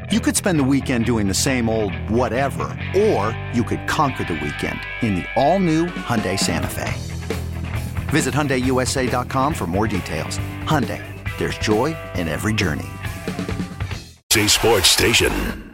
You could spend the weekend doing the same old whatever, or you could conquer the weekend in the all-new Hyundai Santa Fe. Visit HyundaiUSA.com for more details. Hyundai, there's joy in every journey. Sports Station.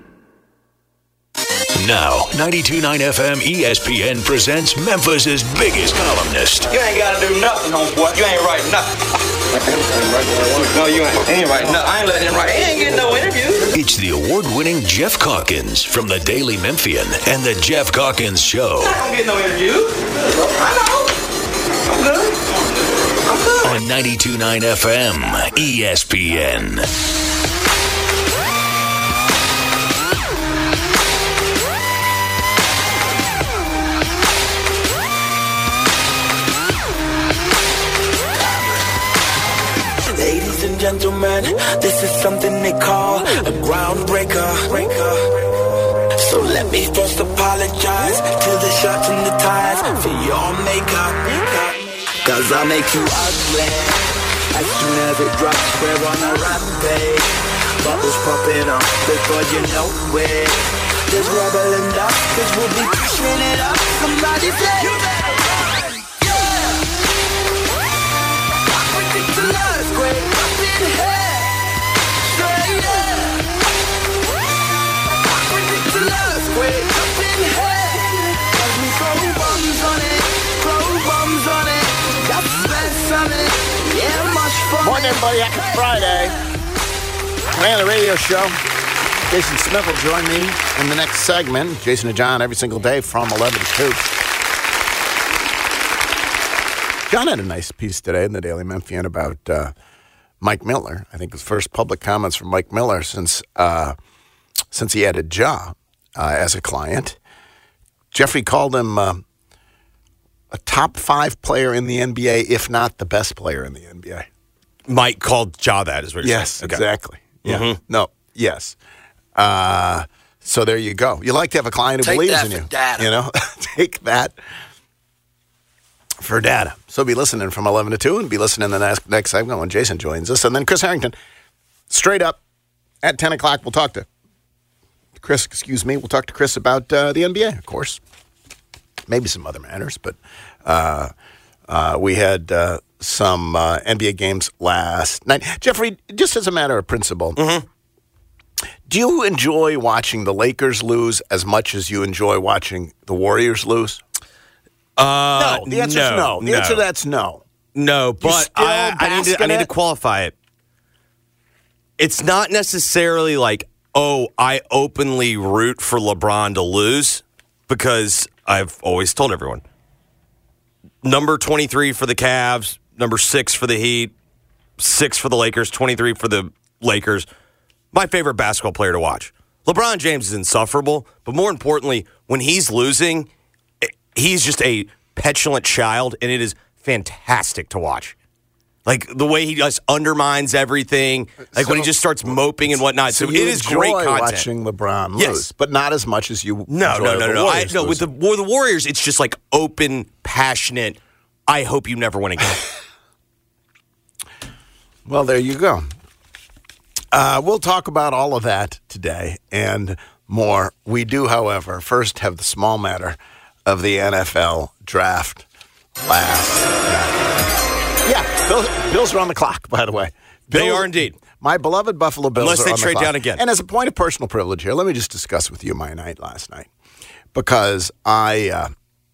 Now, 92.9 FM ESPN presents Memphis' biggest columnist. You ain't got to do nothing, homeboy. You ain't writing nothing. No, you ain't writing nothing. I ain't letting him write. He ain't getting no interview. It's the award-winning Jeff Calkins from the Daily Memphian and the Jeff Calkins Show. I don't get no interview. I know. I'm good. On 92.9 FM ESPN. Ladies and gentlemen, this is something they call a groundbreaker. So let me first apologize to the shirts and the ties for your makeup. Cause I make you ugly as soon as it drops. We're on a rampage. Bubbles popping up before you know it. There's rubble and dust, cause we'll be pushing it up. Somebody say you better run. Earthquake up in here. Say yeah. Predict an earthquake up in here. As we throw bombs on it, got stress on it. Yeah, much fun. Morning, everybody. Happy Friday. Man, the radio show. Jason Smith will join me in the next segment. Jason and John every single day from 11 to 2. John had a nice piece today in the Daily Memphian about Mike Miller. I think his first public comments from Mike Miller since he had a job as a client. Jeffrey called him a top 5 player in the NBA, if not the best player in the NBA. Mike called Ja that, is what you're saying. Yes, exactly. Yeah. Mm-hmm. No, yes. So there you go. You like to have a client who believes in you. Data. You know, take that for data. So be listening from 11 to 2 and be listening in the next segment when Jason joins us. And then Chris Harrington, straight up at 10 o'clock, we'll talk to Chris, we'll talk to Chris about the NBA, of course. Maybe some other matters, but we had some NBA games last night. Jeffrey, just as a matter of principle, do you enjoy watching the Lakers lose as much as you enjoy watching the Warriors lose? No. The answer is no. The answer to that's no. No, but I need to qualify it. It's not necessarily like, oh, I openly root for LeBron to lose, because I've always told everyone, number 23 for the Cavs, number 6 for the Heat, 6 for the Lakers, 23 for the Lakers. My favorite basketball player to watch. LeBron James is insufferable, but more importantly, when he's losing, he's just a petulant child, and it is fantastic to watch. Like, the way he just undermines everything, like when he just starts moping and whatnot. So it is great content. Watching LeBron lose, but not as much as you enjoy No. With the Warriors, it's just like open, passionate, I hope you never win again. Well, there you go. We'll talk about all of that today and more. We do, however, first have the small matter of the NFL draft last night. Yeah, Bills are on the clock, by the way. They are indeed. My beloved Buffalo Bills Unless are on the clock. they trade down again. And as a point of personal privilege here, let me just discuss with you my night last night. Because I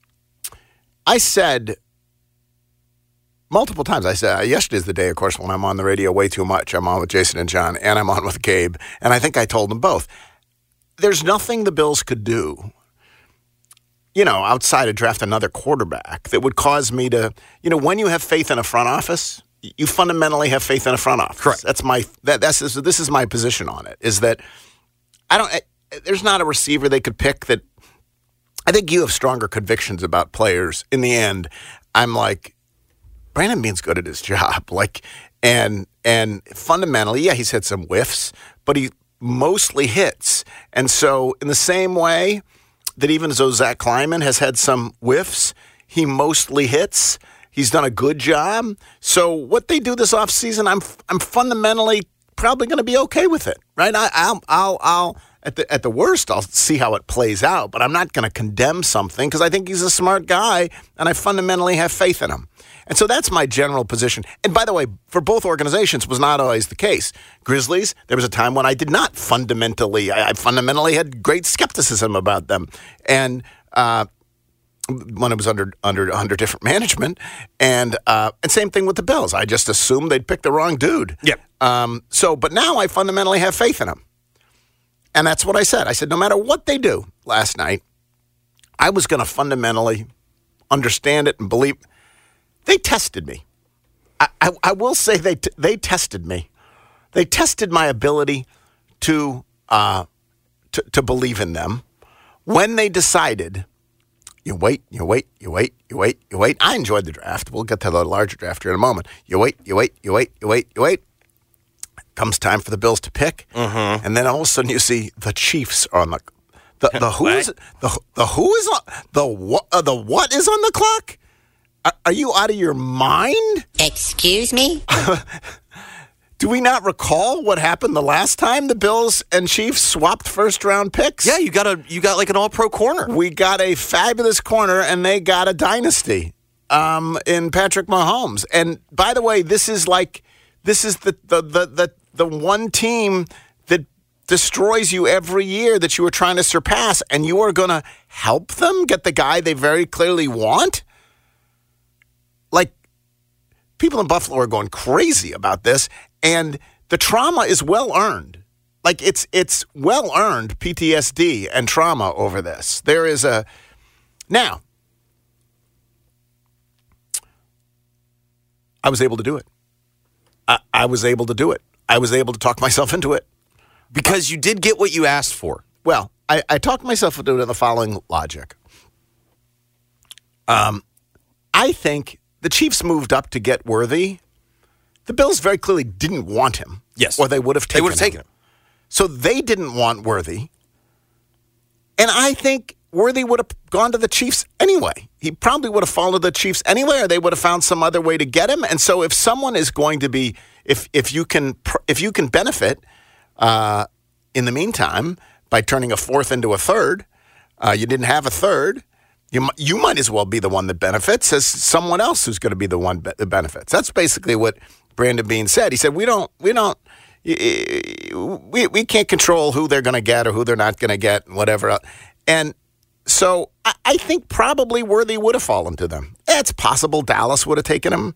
said multiple times, I said, yesterday's the day, of course, when I'm on the radio way too much. I'm on with Jason and John, and I'm on with Gabe. And I think I told them both. There's nothing the Bills could do, outside of draft another quarterback that would cause me to, when you have faith in a front office, you fundamentally have faith in a front office. Correct. This is my position on it, is that there's not a receiver they could pick that, I think you have stronger convictions about players. In the end, I'm like, Brandon Beane's good at his job. And fundamentally, yeah, he's hit some whiffs, but he mostly hits. And so in the same way that even though Zach Kleiman has had some whiffs, he mostly hits. He's done a good job. So what they do this offseason, I'm fundamentally probably going to be okay with it, right? I'll at the worst, I'll see how it plays out, but I'm not going to condemn something because I think he's a smart guy, and I fundamentally have faith in him. And so that's my general position. And by the way, for both organizations, was not always the case. Grizzlies, there was a time when I did not fundamentally. I fundamentally had great skepticism about them, and when it was under different management, and same thing with the Bills. I just assumed they'd pick the wrong dude. Yep. But now I fundamentally have faith in them. And that's what I said. I said, no matter what they do last night, I was going to fundamentally understand it and believe. They tested me. I will say they tested me. They tested my ability to believe in them when they decided, you wait. I enjoyed the draft. We'll get to the larger draft here in a moment. You wait. Comes time for the Bills to pick, and then all of a sudden you see the Chiefs are on the who is the who is on the what is on the clock? Are you out of your mind? Excuse me? Do we not recall what happened the last time the Bills and Chiefs swapped first-round picks? Yeah, you got like an all-pro corner. We got a fabulous corner, and they got a dynasty in Patrick Mahomes. And by the way, this is the one team that destroys you every year that you were trying to surpass, and you are going to help them get the guy they very clearly want? Like, people in Buffalo are going crazy about this, and the trauma is well-earned. Like, it's well-earned PTSD and trauma over this. There is a... Now, I was able to do it. I was able to do it. I was able to talk myself into it. Because you did get what you asked for. Well, I talked myself into it in the following logic. I think the Chiefs moved up to get Worthy. The Bills very clearly didn't want him. Yes. Or they would have taken him. So they didn't want Worthy. And I think Worthy would have gone to the Chiefs anyway. He probably would have followed the Chiefs anyway, or they would have found some other way to get him. And so if someone is going to be, if you can benefit in the meantime by turning a fourth into a third, you didn't have a third, you might as well be the one that benefits as someone else who's going to be the one that benefits. That's basically what Brandon Beane said. He said, we can't control who they're going to get or who they're not going to get and whatever. And so I think probably Worthy would have fallen to them. It's possible Dallas would have taken him.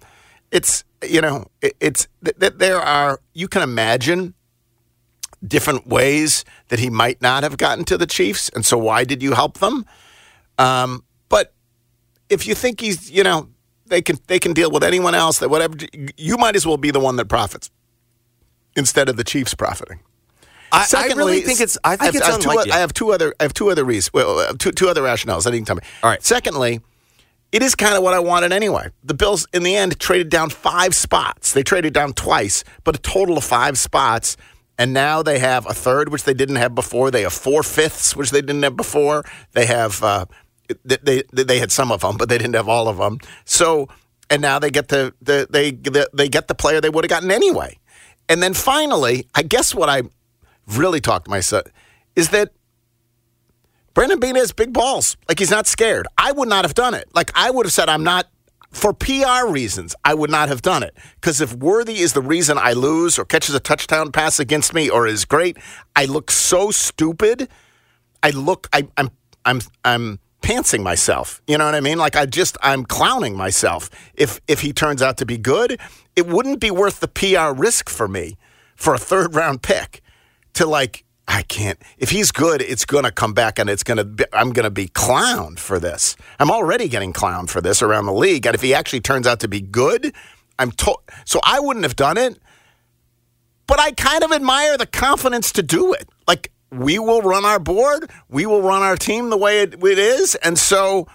There are, you can imagine different ways that he might not have gotten to the Chiefs. And so why did you help them? But if you think he's, they can deal with anyone else, that whatever, you might as well be the one that profits instead of the Chiefs profiting. Secondly, I think it's unlikely. I have two other reasons. Well, two other rationales. I didn't tell me. All right. Secondly, it is kind of what I wanted anyway. The Bills, in the end, traded down 5 spots. They traded down twice, but a total of 5 spots. And now they have a third, which they didn't have before. They have 4 fifths, which they didn't have before. They have they had some of them, but they didn't have all of them. So, and now they get the player they would have gotten anyway. And then finally, I guess what I really talked to myself is that Brandon Beane has big balls. Like, he's not scared. I would not have done it. Like, I would have said, I'm not, for PR reasons, I would not have done it. Because if Worthy is the reason I lose or catches a touchdown pass against me or is great, I look so stupid. I'm pantsing myself. You know what I mean? Like, I'm clowning myself. If he turns out to be good, it wouldn't be worth the PR risk for me for a third-round pick to, like, I can't. If he's good, it's going to come back, and I'm going to be clowned for this. I'm already getting clowned for this around the league, and if he actually turns out to be good, so I wouldn't have done it, but I kind of admire the confidence to do it. Like, we will run our board, we will run our team the way it is, and so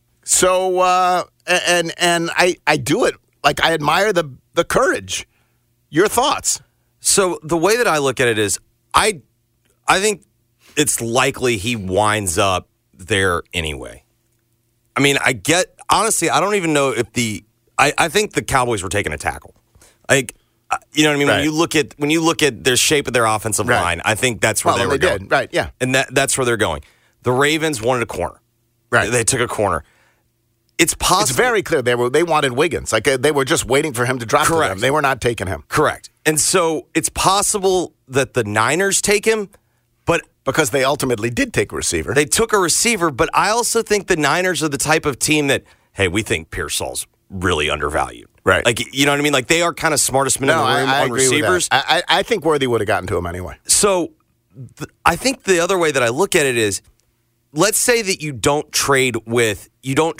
I do it. Like, I admire the courage. Your thoughts? So the way that I look at it is, I think it's likely he winds up there anyway. I mean, honestly, I don't even know if I think the Cowboys were taking a tackle. Like, You know what I mean? Right. When you look at their shape of their offensive Right. line, I think that's where they were going. did. Right, yeah. And that's where they're going. The Ravens wanted a corner. Right. They took a corner. It's possible. It's very clear they wanted Wiggins. Like they were just waiting for him to drop to Correct. them. They were not taking him. Correct. And so it's possible that the Niners take him, but Because they ultimately did take a receiver. they took a receiver. But I also think the Niners are the type of team that, hey, we think Pearsall's really undervalued. Right. Like, you know what I mean? Like, they are kind of smartest men in the room I on agree receivers. with that. I think Worthy would have gotten to him anyway. So I think the other way that I look at it is, let's say that you don't trade with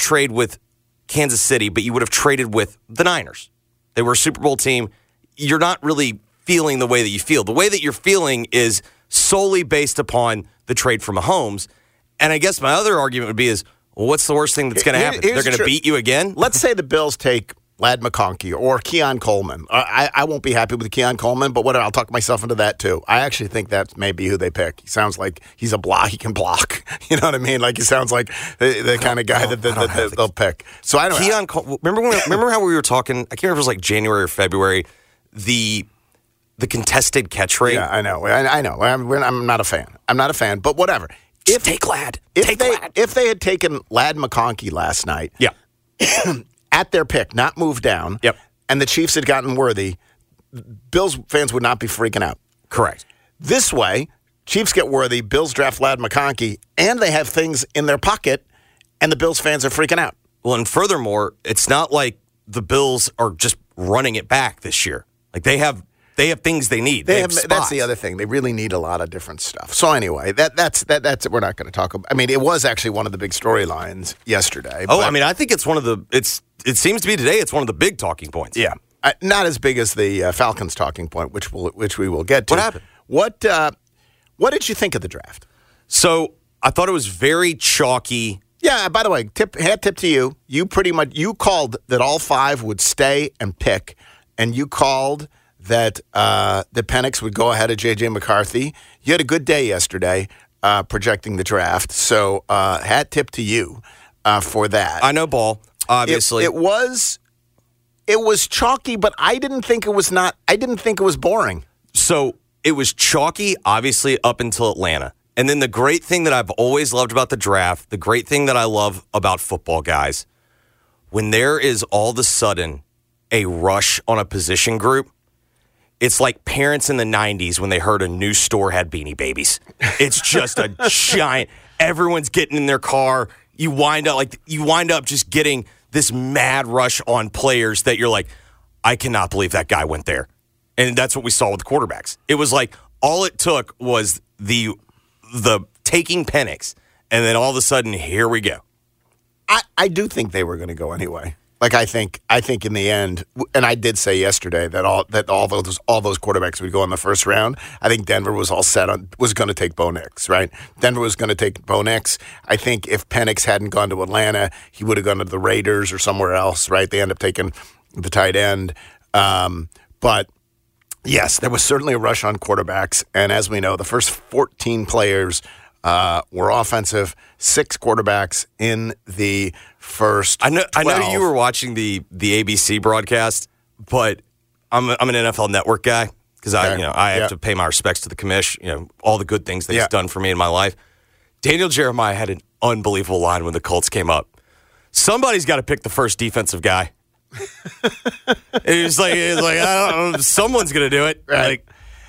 Kansas City, but you would have traded with the Niners. They were a Super Bowl team. You're not really feeling the way that you feel. The way that you're feeling is solely based upon the trade for Mahomes. And I guess my other argument would be is, well, what's the worst thing that's going to happen? They're going to beat you again? Let's say the Bills take Ladd McConkey or Keon Coleman. I won't be happy with Keon Coleman, but whatever. I'll talk myself into that too. I actually think that may be who they pick. He sounds like he's a block. He can block. You know what I mean? Like he sounds like the kind of guy that they'll pick. So I don't know. Remember how we were talking? I can't remember if it was like January or February. The contested catch rate. Yeah, I know. I'm not a fan. I'm not a fan. But whatever. Take Ladd. If they had taken Ladd McConkey last night, Yeah. at their pick, not moved down, Yep. and the Chiefs had gotten Worthy, Bills fans would not be freaking out. Correct. This way, Chiefs get Worthy, Bills draft Ladd McConkey, and they have things in their pocket, and the Bills fans are freaking out. Well, and furthermore, it's not like the Bills are just running it back this year. Like they have things they need. They have spots. That's the other thing. They really need a lot of different stuff. So anyway, that's we're not going to talk about. I mean, it was actually one of the big storylines yesterday. Oh, I mean, I think it's one of the. It seems to be today. It's one of the big talking points. Yeah, not as big as the Falcons talking point, which we will get to. What happened? What did you think of the draft? So I thought it was very chalky. Yeah. By the way, hat tip to you. You called that all five would stay and pick, and you called that the Penix would go ahead of J.J. McCarthy. You had a good day yesterday projecting the draft. So hat tip to you for that. I know ball. Obviously, it was chalky, but I didn't think it was boring. So it was chalky, obviously, up until Atlanta. And then the great thing that I've always loved about the draft, the great thing that I love about football, guys, when there is all of a sudden a rush on a position group, it's like parents in the 90s when they heard a new store had Beanie Babies. It's just a giant, everyone's getting in their car. You wind up just getting this mad rush on players that you're like, I cannot believe that guy went there. And that's what we saw with the quarterbacks. It was like all it took was the taking Penix, and then all of a sudden, here we go. I do think they were going to go anyway. Like I think in the end, and I did say yesterday that all those quarterbacks would go in the first round. I think Denver was all set on was going to take Bo Nix, right? Denver was going to take Bo Nix. I think if Penix hadn't gone to Atlanta, he would have gone to the Raiders or somewhere else, right? They end up taking the tight end, but. Yes, there was certainly a rush on quarterbacks, and as we know, the first 14 players were offensive. 6 quarterbacks in the first. I know you were watching the ABC broadcast, but I'm an NFL Network guy because I have to pay my respects to the commish. All the good things that he's done for me in my life. Daniel Jeremiah had an unbelievable line when the Colts came up. Somebody's got to pick the first defensive guy. It's like I don't know, someone's gonna do it, right?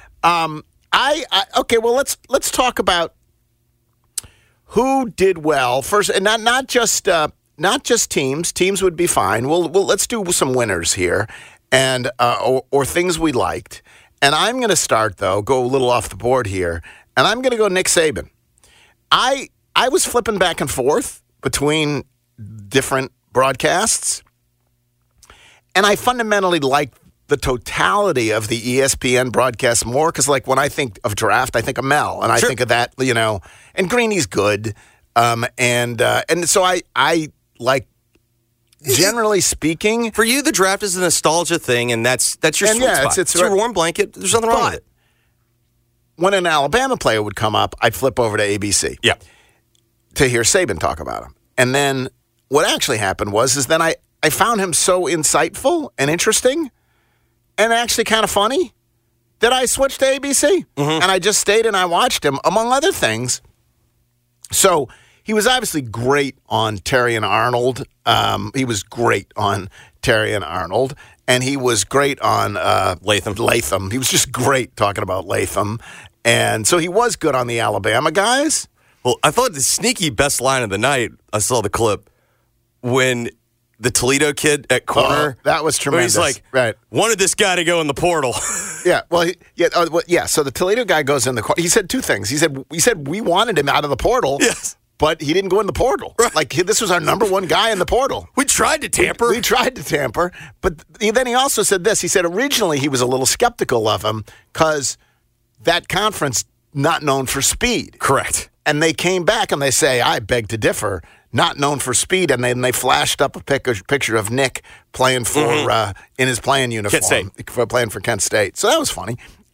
Okay. Well, let's talk about who did well first, and not just teams. Teams would be fine. Let's do some winners here, and or things we liked. And I'm going to start though, go a little off the board here, and I'm going to go Nick Saban. I was flipping back and forth between different broadcasts. And I fundamentally like the totality of the ESPN broadcast more because, like, when I think of draft, I think of Mel, and I think of that, and Greeny's good, and so I like. Generally speaking, for you, the draft is a nostalgia thing, and that's your sweet spot. It's your warm blanket. There's nothing wrong with it. When an Alabama player would come up, I'd flip over to ABC, to hear Saban talk about him, and then what actually happened was then I found him so insightful and interesting, and actually kind of funny that I switched to ABC. And I just stayed and I watched him, among other things. So he was obviously great on Terry and Arnold. He was great on Terry and Arnold. And he was great on Latham. He was just great talking about Latham. And so he was good on the Alabama guys. Well, I thought the sneaky best line of the night, I saw the clip, when the Toledo kid at corner. That was tremendous. He's like, right. Wanted this guy to go in the portal. Yeah, well, so the Toledo guy goes in the corner. He said two things. He said we wanted him out of the portal. Yes. But he didn't go in the portal. Right. Like, this was our number one guy in the portal. We tried to tamper. We tried to tamper. But then he also said this. He said originally he was a little skeptical of him because that conference not known for speed. Correct. And they came back and they say, I beg to differ, not known for speed. And then they flashed up a picture of Nick playing for in his playing uniform. Kent State. Playing for Kent State. So that was funny.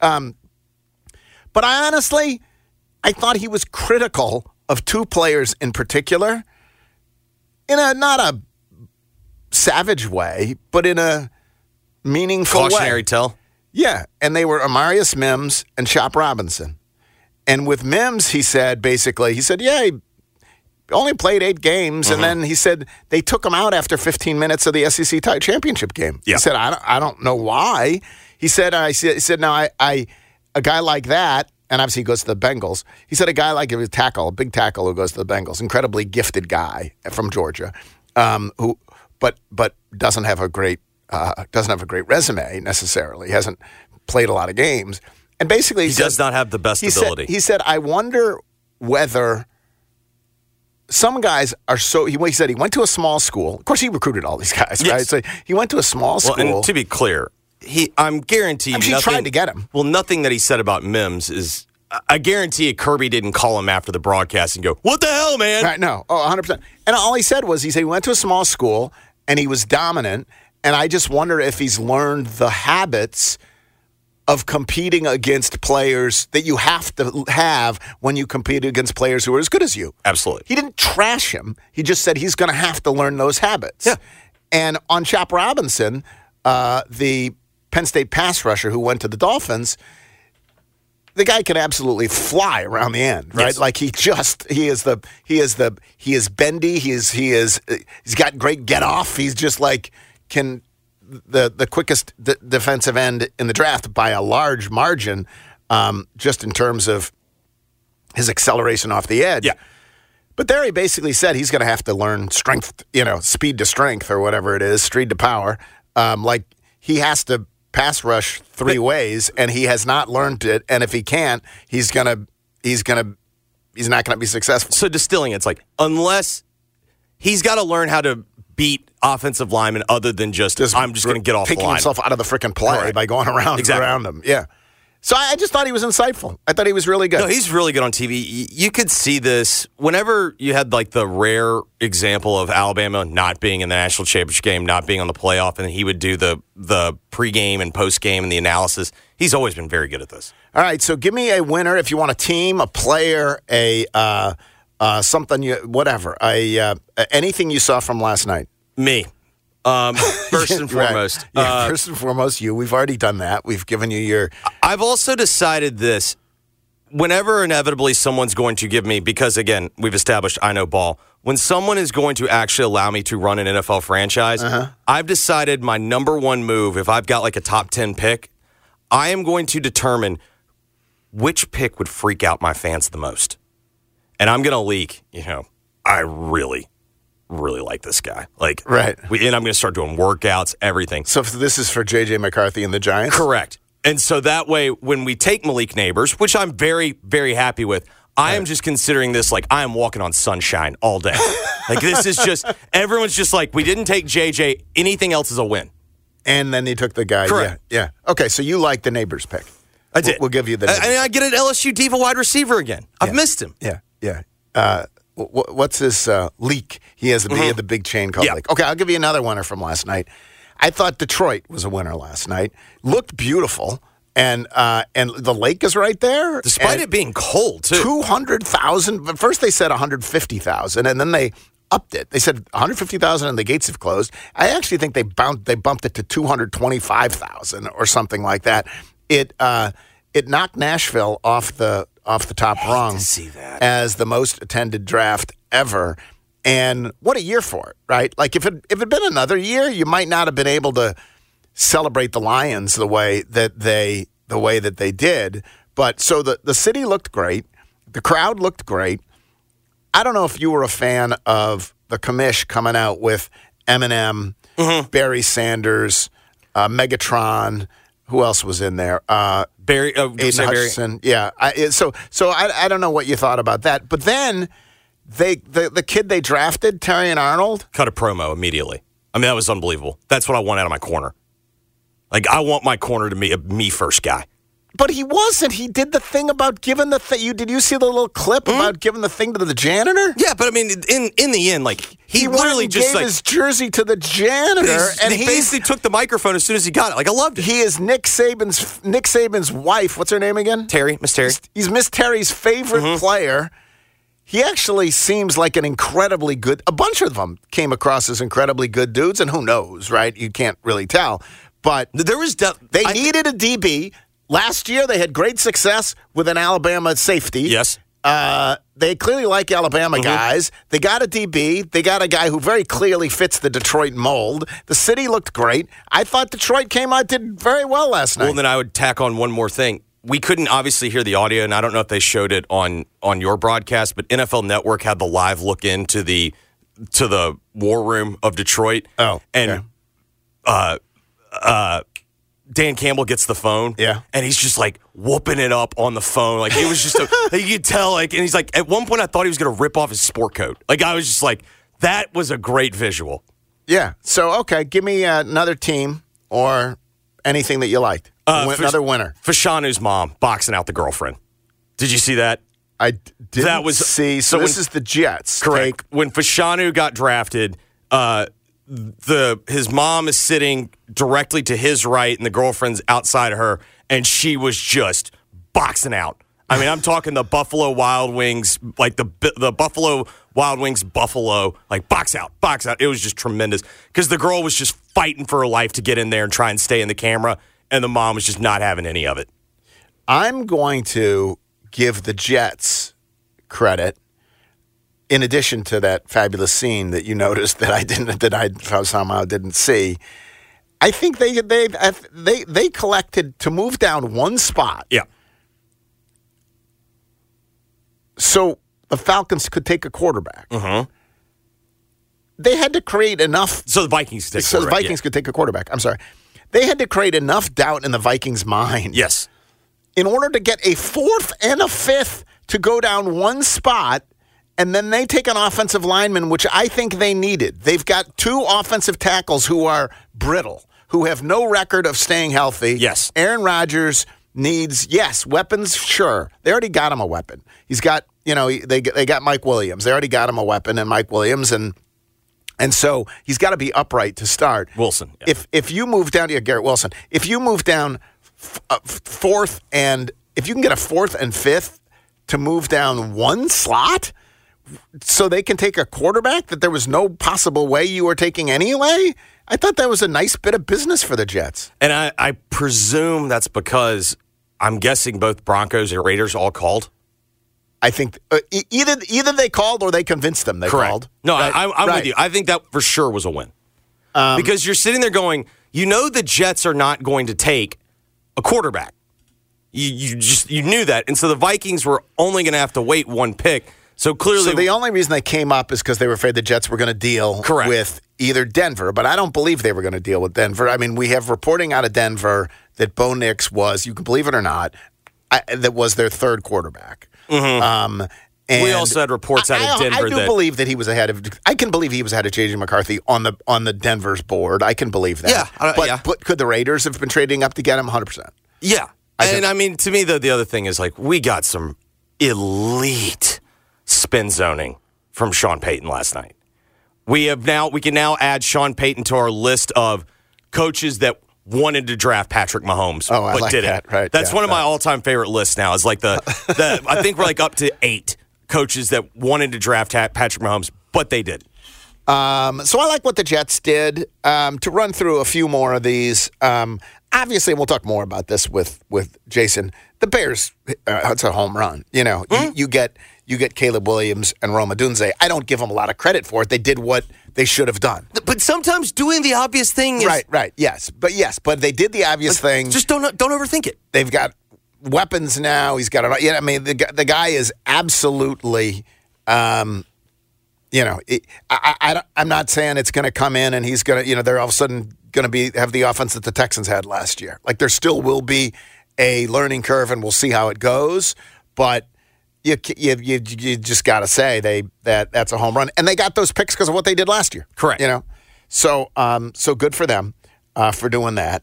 But I thought he was critical of two players in particular, in a not a savage way, but in a meaningful Cautionary way. tale. Yeah, and they were Amarius Mims and Chop Robinson. And with Mims, he said, yeah, he only played 8 games, and then he said they took him out after 15 minutes of the SEC championship game. Yeah. He said, I don't know why. He said, now a guy like that, and obviously he goes to the Bengals. He said a guy like a big tackle who goes to the Bengals, incredibly gifted guy from Georgia, who doesn't have a great resume necessarily. He hasn't played a lot of games, and basically he does not have the best ability. He said, I wonder whether some guys are so. He said he went to a small school. Of course, he recruited all these guys, right? So he went to a small school. Well, and to be clear. I'm guaranteed. He tried to get him. Well, nothing that he said about Mims is. I guarantee Kirby didn't call him after the broadcast and go, "What the hell, man?" Right? No, 100%. And all he said was, he went to a small school and he was dominant. And I just wonder if he's learned the habits of competing against players that you have to have when you compete against players who are as good as you. Absolutely. He didn't trash him. He just said he's going to have to learn those habits. Yeah. And on Chop Robinson, the Penn State pass rusher who went to the Dolphins, the guy can absolutely fly around the end, right? Yes. Like he is bendy. He's got great get off. He's just like the quickest defensive end in the draft by a large margin, just in terms of his acceleration off the edge. Yeah. But there he basically said he's going to have to learn strength, speed to strength or whatever it is, street to power. Like he has to pass rush 3 ways, and he has not learned it. And if he can't, he's not going to be successful. So distilling, it's like unless he's got to learn how to beat offensive linemen other than I'm just going to get off the line. Taking himself out of the freaking play by going around them. Yeah. So I just thought he was insightful. I thought he was really good. No, he's really good on TV. You could see this whenever you had like the rare example of Alabama not being in the national championship game, not being on the playoff, and he would do the pregame and postgame and the analysis. He's always been very good at this. All right, so give me a winner if you want a team, a player, something, whatever. Anything you saw from last night. Me. First and foremost. Right. Yeah, first and foremost, you. We've already done that. We've given you your... I've also decided this. Whenever inevitably someone's going to give me, because again, we've established I know ball, when someone is going to actually allow me to run an NFL franchise, I've decided my number one move, if I've got like a top 10 pick, I am going to determine which pick would freak out my fans the most. And I'm going to leak, I really like this guy. Like, right. And I'm going to start doing workouts, everything. So this is for J.J. McCarthy and the Giants? Correct. And so that way, when we take Malik Neighbors, which I'm very, very happy with, I am just considering this like I am walking on sunshine all day. Like, this is just, everyone's just like, we didn't take J.J. Anything else is a win. And then you took the guy. Correct. Yeah. Okay, so you like the Neighbors pick. I did. We'll give you the Neighbors. And I get an LSU diva wide receiver again. I've missed him. Yeah. What's his Leak? He has the big chain called Leak. Okay, I'll give you another winner from last night. I thought Detroit was a winner last night. Looked beautiful, and the lake is right there. Despite it being cold, too. 200,000. But first they said 150,000, and then they upped it. They said 150,000 and the gates have closed. I actually think they bumped it to 225,000 or something like that. It knocked Nashville off the top rung to see that. as the most attended draft ever. And what a year for it, right? Like if it had been another year, you might not have been able to celebrate the Lions the way that they did. But so the city looked great, the crowd looked great. I don't know if you were a fan of the commish coming out with Eminem, Barry Sanders, Megatron. Who else was in there? Aiden Hutchinson. Yeah. So I don't know what you thought about that. But then the kid they drafted, Terrion Arnold, cut a promo immediately. I mean, that was unbelievable. That's what I want out of my corner. Like, I want my corner to be a me first guy. But he wasn't. He did the thing about giving the thing. Did you see the little clip about giving the thing to the janitor? Yeah, but I mean, in the end, like he literally just gave his jersey to the janitor, and he basically took the microphone as soon as he got it. Like, I loved it. He is Nick Saban's wife. What's her name again? Terry, Miss Terry. He's Miss Terry's favorite player. He actually seems like an incredibly good. A bunch of them came across as incredibly good dudes, and who knows, right? You can't really tell. But there was they needed a DB. Last year, they had great success with an Alabama safety. Yes. They clearly like Alabama guys. They got a DB. They got a guy who very clearly fits the Detroit mold. The city looked great. I thought Detroit did very well last night. Well, then I would tack on one more thing. We couldn't obviously hear the audio, and I don't know if they showed it on your broadcast, but NFL Network had the live look into the war room of Detroit. Oh, and Dan Campbell gets the phone, and he's just like whooping it up on the phone. Like it was just, you could tell. Like, and he's like, at one point, I thought he was going to rip off his sport coat. Like I was just like, that was a great visual. Yeah. So okay, give me another team or anything that you liked. Another winner. Fashanu's mom boxing out the girlfriend. Did you see that? I didn't see. So this is the Jets. Correct. When Fashanu got drafted, his mom is sitting directly to his right, and the girlfriend's outside of her, and she was just boxing out. I mean, I'm talking the Buffalo Wild Wings, like the Buffalo Wild Wings Buffalo, like box out. It was just tremendous because the girl was just fighting for her life to get in there and try and stay in the camera, and the mom was just not having any of it. I'm going to give the Jets credit. In addition to that fabulous scene that you noticed that I somehow didn't see, I think they collected to move down one spot. Yeah. So the Falcons could take a quarterback. Mm-hmm. They had to create enough. So the Vikings could take. So the Vikings could take a quarterback. I'm sorry. They had to create enough doubt in the Vikings' mind. Yes. In order to get a fourth and a fifth to go down one spot. And then they take an offensive lineman, which I think they needed. They've got two offensive tackles who are brittle, who have no record of staying healthy. Yes. Aaron Rodgers needs, weapons, sure. They already got him a weapon. He's got, they got Mike Williams. They already got him a weapon in Mike Williams. And so he's got to be upright to start. Wilson. Yeah. If you move down to Garrett Wilson, if you move down fourth and, if you can get a fourth and fifth to move down one slot, so they can take a quarterback that there was no possible way you were taking anyway? I thought that was a nice bit of business for the Jets. And I presume that's because I'm guessing both Broncos and Raiders all called. I think either they called or they convinced them they called. No, right? I'm with you. I think that for sure was a win. Because you're sitting there going, the Jets are not going to take a quarterback. You knew that. And so the Vikings were only going to have to wait one pick. So clearly, the only reason they came up is because they were afraid the Jets were going to deal with either Denver, but I don't believe they were going to deal with Denver. I mean, we have reporting out of Denver that Bo Nix was, you can believe it or not, that was their third quarterback. Mm-hmm. And we also had reports out of Denver. I do believe that he was ahead of. I can believe he was ahead of J.J. McCarthy on the Denver's board. I can believe that. Yeah, but could the Raiders have been trading up to get him? 100%. Yeah, I mean, to me, the other thing is like we got some elite spin zoning from Sean Payton last night. We can now add Sean Payton to our list of coaches that wanted to draft Patrick Mahomes, but like didn't. That. Right, That's one of my all-time favorite lists now. Is like the I think we're like up to 8 coaches that wanted to draft Patrick Mahomes, but they didn't. So I like what the Jets did. To run through a few more of these, obviously, we'll talk more about this with Jason. The Bears, it's a home run. You get Caleb Williams and Rome Odunze. I don't give them a lot of credit for it. They did what they should have done. But sometimes doing the obvious thing is... Right, yes. But they did the obvious thing. Just don't overthink it. They've got weapons now. He's got the guy is absolutely... I'm not saying it's going to come in and he's going to, they're all of a sudden going to have the offense that the Texans had last year. Like there still will be a learning curve and we'll see how it goes. But you just got to say that's a home run. And they got those picks because of what they did last year. Correct. So good for them for doing that.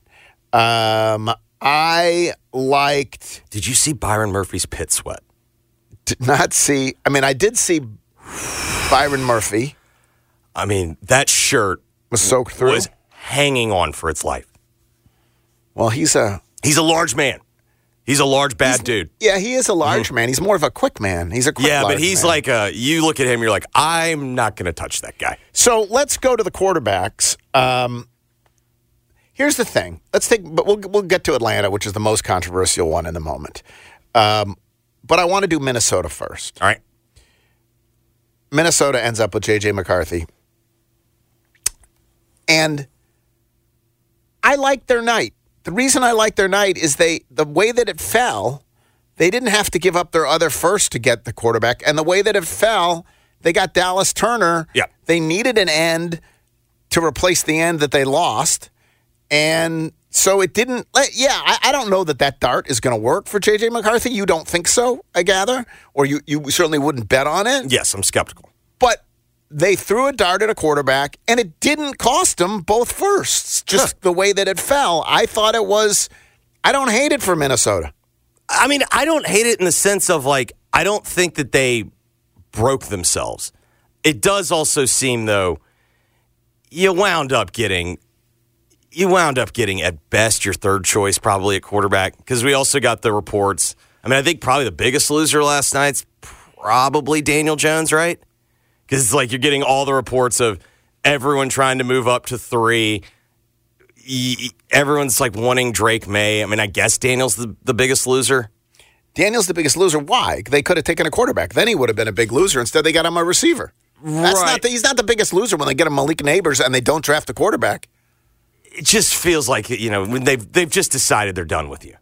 I liked. Did you see Byron Murphy's pit sweat? Did not see. I mean, I did see Byron Murphy. I mean, that shirt was soaked through. Was hanging on for its life. Well, he's a large man. He's a large, bad dude. Yeah, he is a large man. He's more of a quick man. He's a quick but he's man. Like you look at him, you're like, I'm not going to touch that guy. So let's go to the quarterbacks. Here's the thing. But we'll get to Atlanta, which is the most controversial one in the moment. But I want to do Minnesota first. All right. Minnesota ends up with J.J. McCarthy. And I like their night. The reason I like their night is the way that it fell, they didn't have to give up their other first to get the quarterback. And the way that it fell, they got Dallas Turner. Yeah. They needed an end to replace the end that they lost. And so it didn't. I don't know that dart is going to work for J.J. McCarthy. You don't think so, I gather? Or you certainly wouldn't bet on it? Yes, I'm skeptical. But they threw a dart at a quarterback, and it didn't cost them both firsts. Just the way that it fell. I thought it was. I don't hate it for Minnesota. I mean, I don't hate it in the sense of, I don't think that they broke themselves. It does also seem, though, you wound up getting at best your third choice probably at quarterback, because we also got the reports. I mean, I think probably the biggest loser last night's probably Daniel Jones, right? Because it's you're getting all the reports of everyone trying to move up to 3. Everyone's wanting Drake May. I mean, I guess Daniel's the biggest loser. Daniel's the biggest loser. Why? They could have taken a quarterback. Then he would have been a big loser. Instead, they got him a receiver. He's not the biggest loser when they get him Malik Neighbors and they don't draft a quarterback. It just feels like, when they've just decided they're done with you.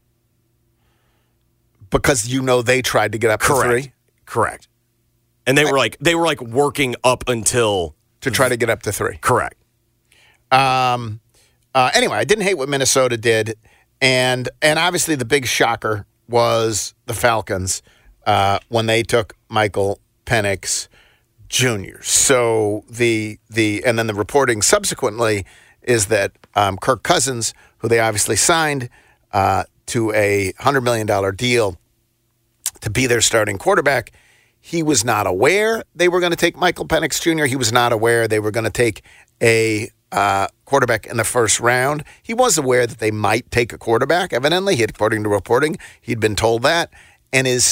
Because they tried to get up to 3? Correct. And they were working up until to try to get up to 3. Correct. Anyway, I didn't hate what Minnesota did, and obviously the big shocker was the Falcons when they took Michael Penix Jr. So and then the reporting subsequently is that Kirk Cousins, who they obviously signed to a $100 million deal to be their starting quarterback, he was not aware they were going to take Michael Penix Jr. He was not aware they were going to take a quarterback in the first round. He was aware that they might take a quarterback, evidently. According to reporting, he'd been told that, and was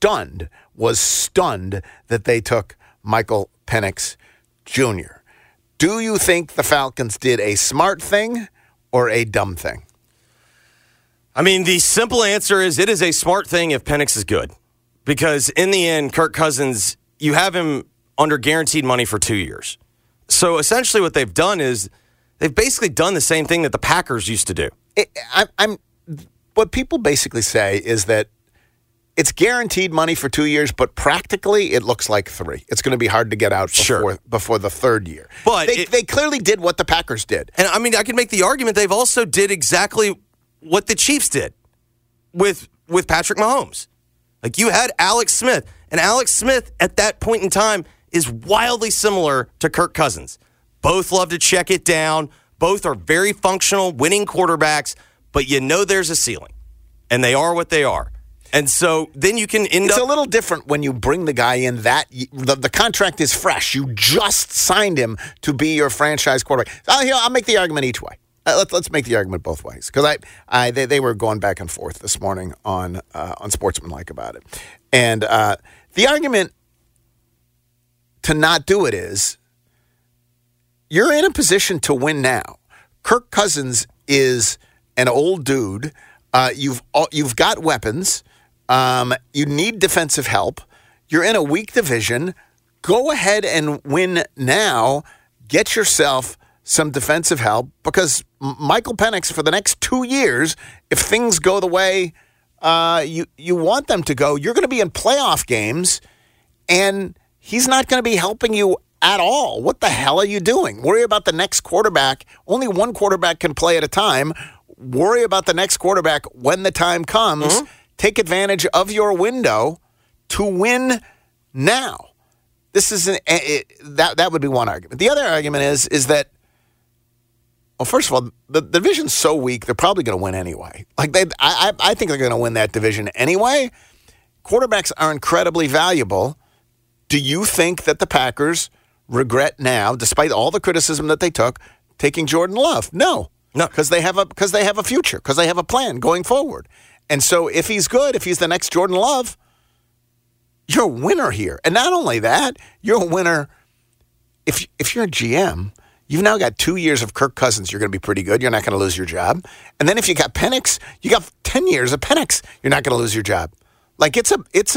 stunned that they took Michael Penix Jr. Do you think the Falcons did a smart thing or a dumb thing? I mean, the simple answer is it is a smart thing if Penix is good. Because in the end, Kirk Cousins, you have him under guaranteed money for 2 years. So essentially what they've done is they've basically done the same thing that the Packers used to do. What people basically say is that it's guaranteed money for 2 years, but practically it looks like 3. It's going to be hard to get out before the third year. But they clearly did what the Packers did. And I mean, I can make the argument they've also did exactly what the Chiefs did with Patrick Mahomes. You had Alex Smith, and Alex Smith at that point in time is wildly similar to Kirk Cousins. Both love to check it down. Both are very functional, winning quarterbacks, but there's a ceiling, and they are what they are. And so then you can end up... It's a little different when you bring the guy in the contract is fresh. You just signed him to be your franchise quarterback. I'll make the argument each way. Let's make the argument both ways, because they were going back and forth this morning on Sportsmanlike about it, and the argument to not do it is you're in a position to win now. Kirk Cousins is an old dude. You've got weapons. You need defensive help. You're in a weak division. Go ahead and win now. Get yourself some defensive help because Michael Penix, for the next 2 years, if things go the way you want them to go, you're going to be in playoff games, and he's not going to be helping you at all. What the hell are you doing? Worry about the next quarterback. Only one quarterback can play at a time. Worry about the next quarterback when the time comes. Mm-hmm. Take advantage of your window to win now. This is that would be one argument. The other argument is that, well, first of all, the division's so weak, they're probably going to win anyway. I think they're going to win that division anyway. Quarterbacks are incredibly valuable. Do you think that the Packers regret now, despite all the criticism that they took, taking Jordan Love? No, because they have a future, because they have a plan going forward. And so if he's good, if he's the next Jordan Love, you're a winner here. And not only that, you're a winner. If you're a GM, you've now got 2 years of Kirk Cousins. You're going to be pretty good. You're not going to lose your job. And then if you got Penix, you got 10 years of Penix. You're not going to lose your job. Like this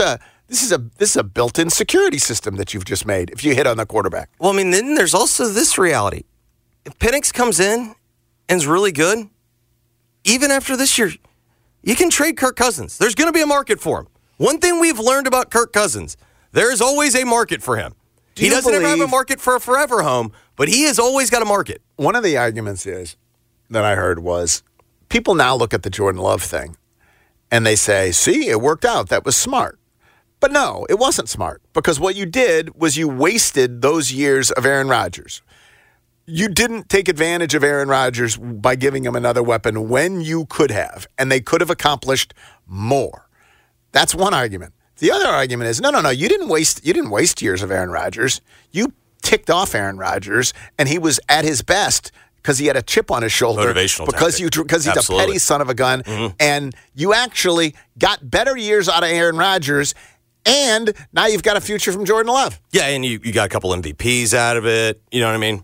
is a built-in security system that you've just made if you hit on the quarterback. Well, I mean, then there's also this reality. If Penix comes in and is really good, even after this year, you can trade Kirk Cousins. There's going to be a market for him. One thing we've learned about Kirk Cousins, there's always a market for him. He doesn't ever have a market for a forever home, but he has always got a market. One of the arguments that I heard was people now look at the Jordan Love thing and they say, see, it worked out. That was smart. But no, it wasn't smart because what you did was you wasted those years of Aaron Rodgers. You didn't take advantage of Aaron Rodgers by giving him another weapon when you could have, and they could have accomplished more. That's one argument. The other argument is, no, you didn't waste years of Aaron Rodgers. You ticked off Aaron Rodgers, and he was at his best because he had a chip on his shoulder. Motivational because he's Absolutely. A petty son of a gun, and you actually got better years out of Aaron Rodgers, and now you've got a future from Jordan Love. Yeah, and you got a couple MVPs out of it. You know what I mean?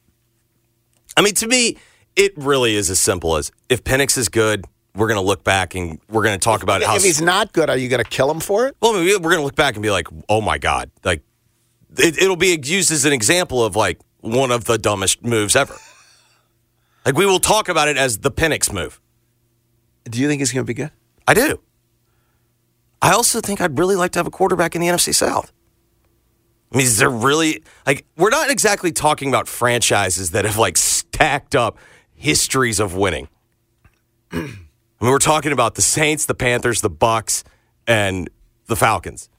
I mean, to me, it really is as simple as if Penix is good, we're going to look back and we're going to talk about how. If he's not good, are you going to kill him for it? Well, I mean, we're going to look back and be like, oh my God. Like, it'll be used as an example of like one of the dumbest moves ever. Like, we will talk about it as the Penix move. Do you think he's going to be good? I do. I also think I'd really like to have a quarterback in the NFC South. I mean, is there really, like, we're not exactly talking about franchises that have, like, stacked up histories of winning. I mean, we're talking about the Saints, the Panthers, the Bucs, and the Falcons.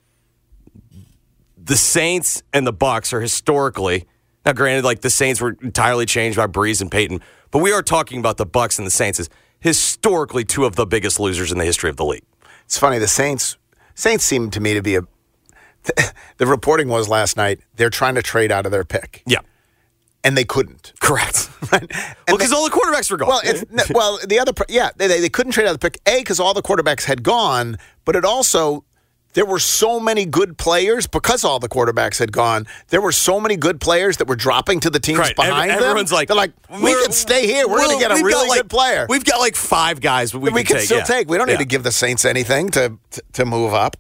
The Saints and the Bucs are historically, now granted, like, the Saints were entirely changed by Breeze and Peyton, but we are talking about the Bucs and the Saints as historically two of the biggest losers in the history of the league. It's funny, the Saints seem to me to be the reporting was last night, they're trying to trade out of their pick. Yeah. And they couldn't. Correct. Right? Well, because all the quarterbacks were gone. Well, they couldn't trade out of the pick, A, because all the quarterbacks had gone, but it also, there were so many good players, because all the quarterbacks had gone, there were so many good players that were dropping to the teams behind them. Everyone's like, they're like, we can stay here. We're going to get a really good player. We've got like 5 guys we can still take. We don't need to give the Saints anything to move up.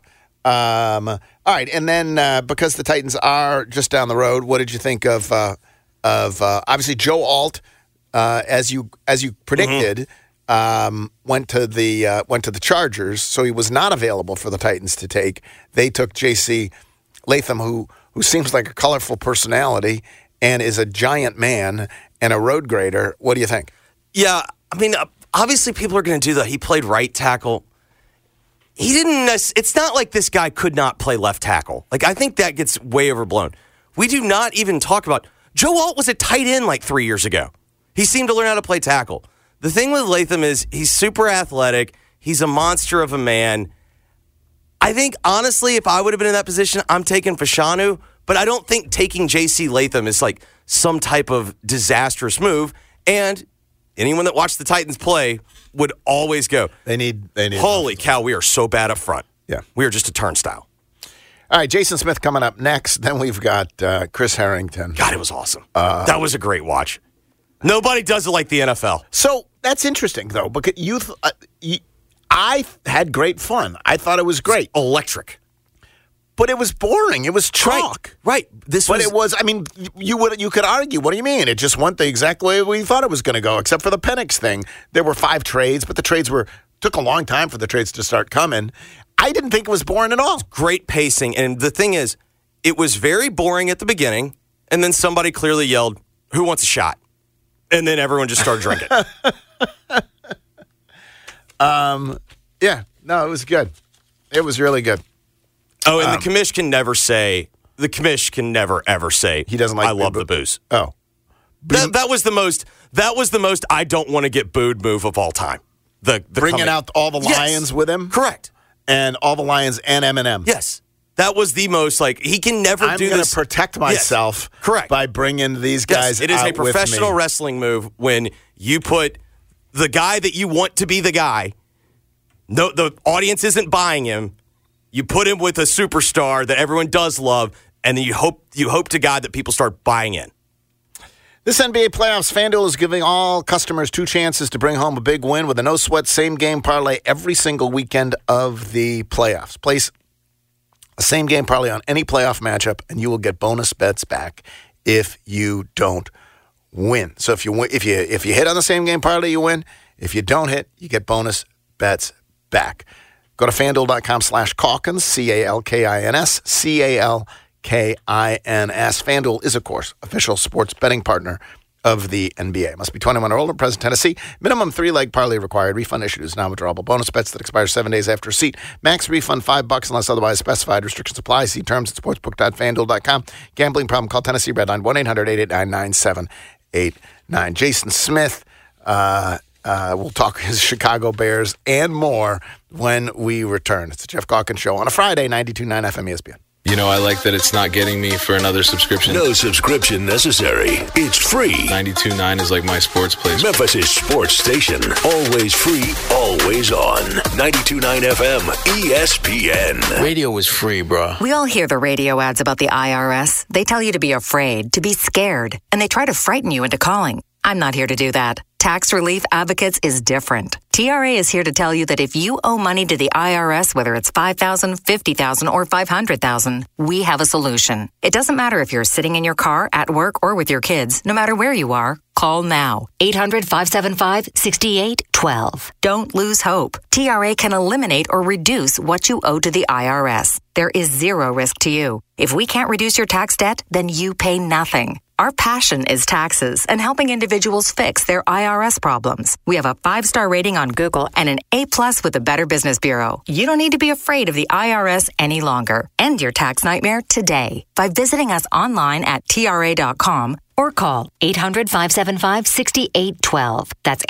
All right, and then because the Titans are just down the road, what did you think of obviously Joe Alt, as you predicted, went to the Chargers, so he was not available for the Titans to take. They took J.C. Latham, who seems like a colorful personality and is a giant man and a road grader. What do you think? Yeah, I mean, obviously people are going to do that. He played right tackle. He didn't. It's not like this guy could not play left tackle. Like, I think that gets way overblown. We do not even talk about Joe Alt was a tight end like 3 years ago. He seemed to learn how to play tackle. The thing with Latham is he's super athletic. He's a monster of a man. I think, honestly, if I would have been in that position, I'm taking Fashanu, but I don't think taking J.C. Latham is like some type of disastrous move. And anyone that watched the Titans play would always go, They need. holy cow, we are so bad up front. Yeah. We are just a turnstile. All right, Jason Smith coming up next. Then we've got Chris Harrington. God, it was awesome. That was a great watch. Nobody does it like the NFL. So that's interesting, though, because I had great fun. I thought it was great. Electric. But it was boring. It was chalk. Right. It was, I mean, you could argue, what do you mean? It just went the exact way we thought it was going to go, except for the Penix thing. There were 5 trades, but the trades took a long time for the trades to start coming. I didn't think it was boring at all. Great pacing. And the thing is, it was very boring at the beginning, and then somebody clearly yelled, "Who wants a shot?" And then everyone just started drinking. Yeah. No, it was good. It was really good. Oh, and the commish can never ever say he doesn't like I love the booze. Oh. That was the most I don't want to get booed move of all time. The bringing out all the Lions with him? Correct. And all the Lions and Eminem. Yes. That was the most, he can never do this. I'm going to protect myself by bringing these guys out with me. It is a professional wrestling move when you put the guy that you want to be the guy, no, the audience isn't buying him, you put him with a superstar that everyone does love, and then you hope to God that people start buying in. This NBA playoffs, FanDuel is giving all customers 2 chances to bring home a big win with a no-sweat same-game parlay every single weekend of the playoffs. Place a same-game parlay on any playoff matchup, and you will get bonus bets back if you don't win. So if you hit on the same-game parlay, you win. If you don't hit, you get bonus bets back. Go to FanDuel.com/Calkins, CALKINS, CALKINS. FanDuel is, of course, official sports betting partner of the NBA. Must be 21 or older, present Tennessee. Minimum 3-leg parlay required. Refund issued is non-withdrawable. Bonus bets that expire 7 days after receipt. Max refund $5 unless otherwise specified. Restrictions apply. See terms at sportsbook.fanduel.com. Gambling problem? Call Tennessee Redline 1-800-889-9789. Jason Smith. We'll talk his Chicago Bears and more when we return. It's the Jeff Calkins Show on a Friday, 92.9 FM ESPN. You know, I like that it's not getting me for another subscription. No subscription necessary. It's free. 92.9 is like my sports place. Memphis' sports station. Always free, always on. 92.9 FM ESPN. Radio is free, bro. We all hear the radio ads about the IRS. They tell you to be afraid, to be scared, and they try to frighten you into calling. I'm not here to do that. Tax Relief Advocates is different. TRA is here to tell you that if you owe money to the IRS, whether it's $5,000, $50,000, or $500,000, we have a solution. It doesn't matter if you're sitting in your car, at work, or with your kids. No matter where you are, call now. 800-575-6812. Don't lose hope. TRA can eliminate or reduce what you owe to the IRS. There is zero risk to you. If we can't reduce your tax debt, then you pay nothing. Our passion is taxes and helping individuals fix their IRS problems. We have a 5-star rating on Google and an A+ with the Better Business Bureau. You don't need to be afraid of the IRS any longer. End your tax nightmare today by visiting us online at TRA.com or call 800-575-6812. That's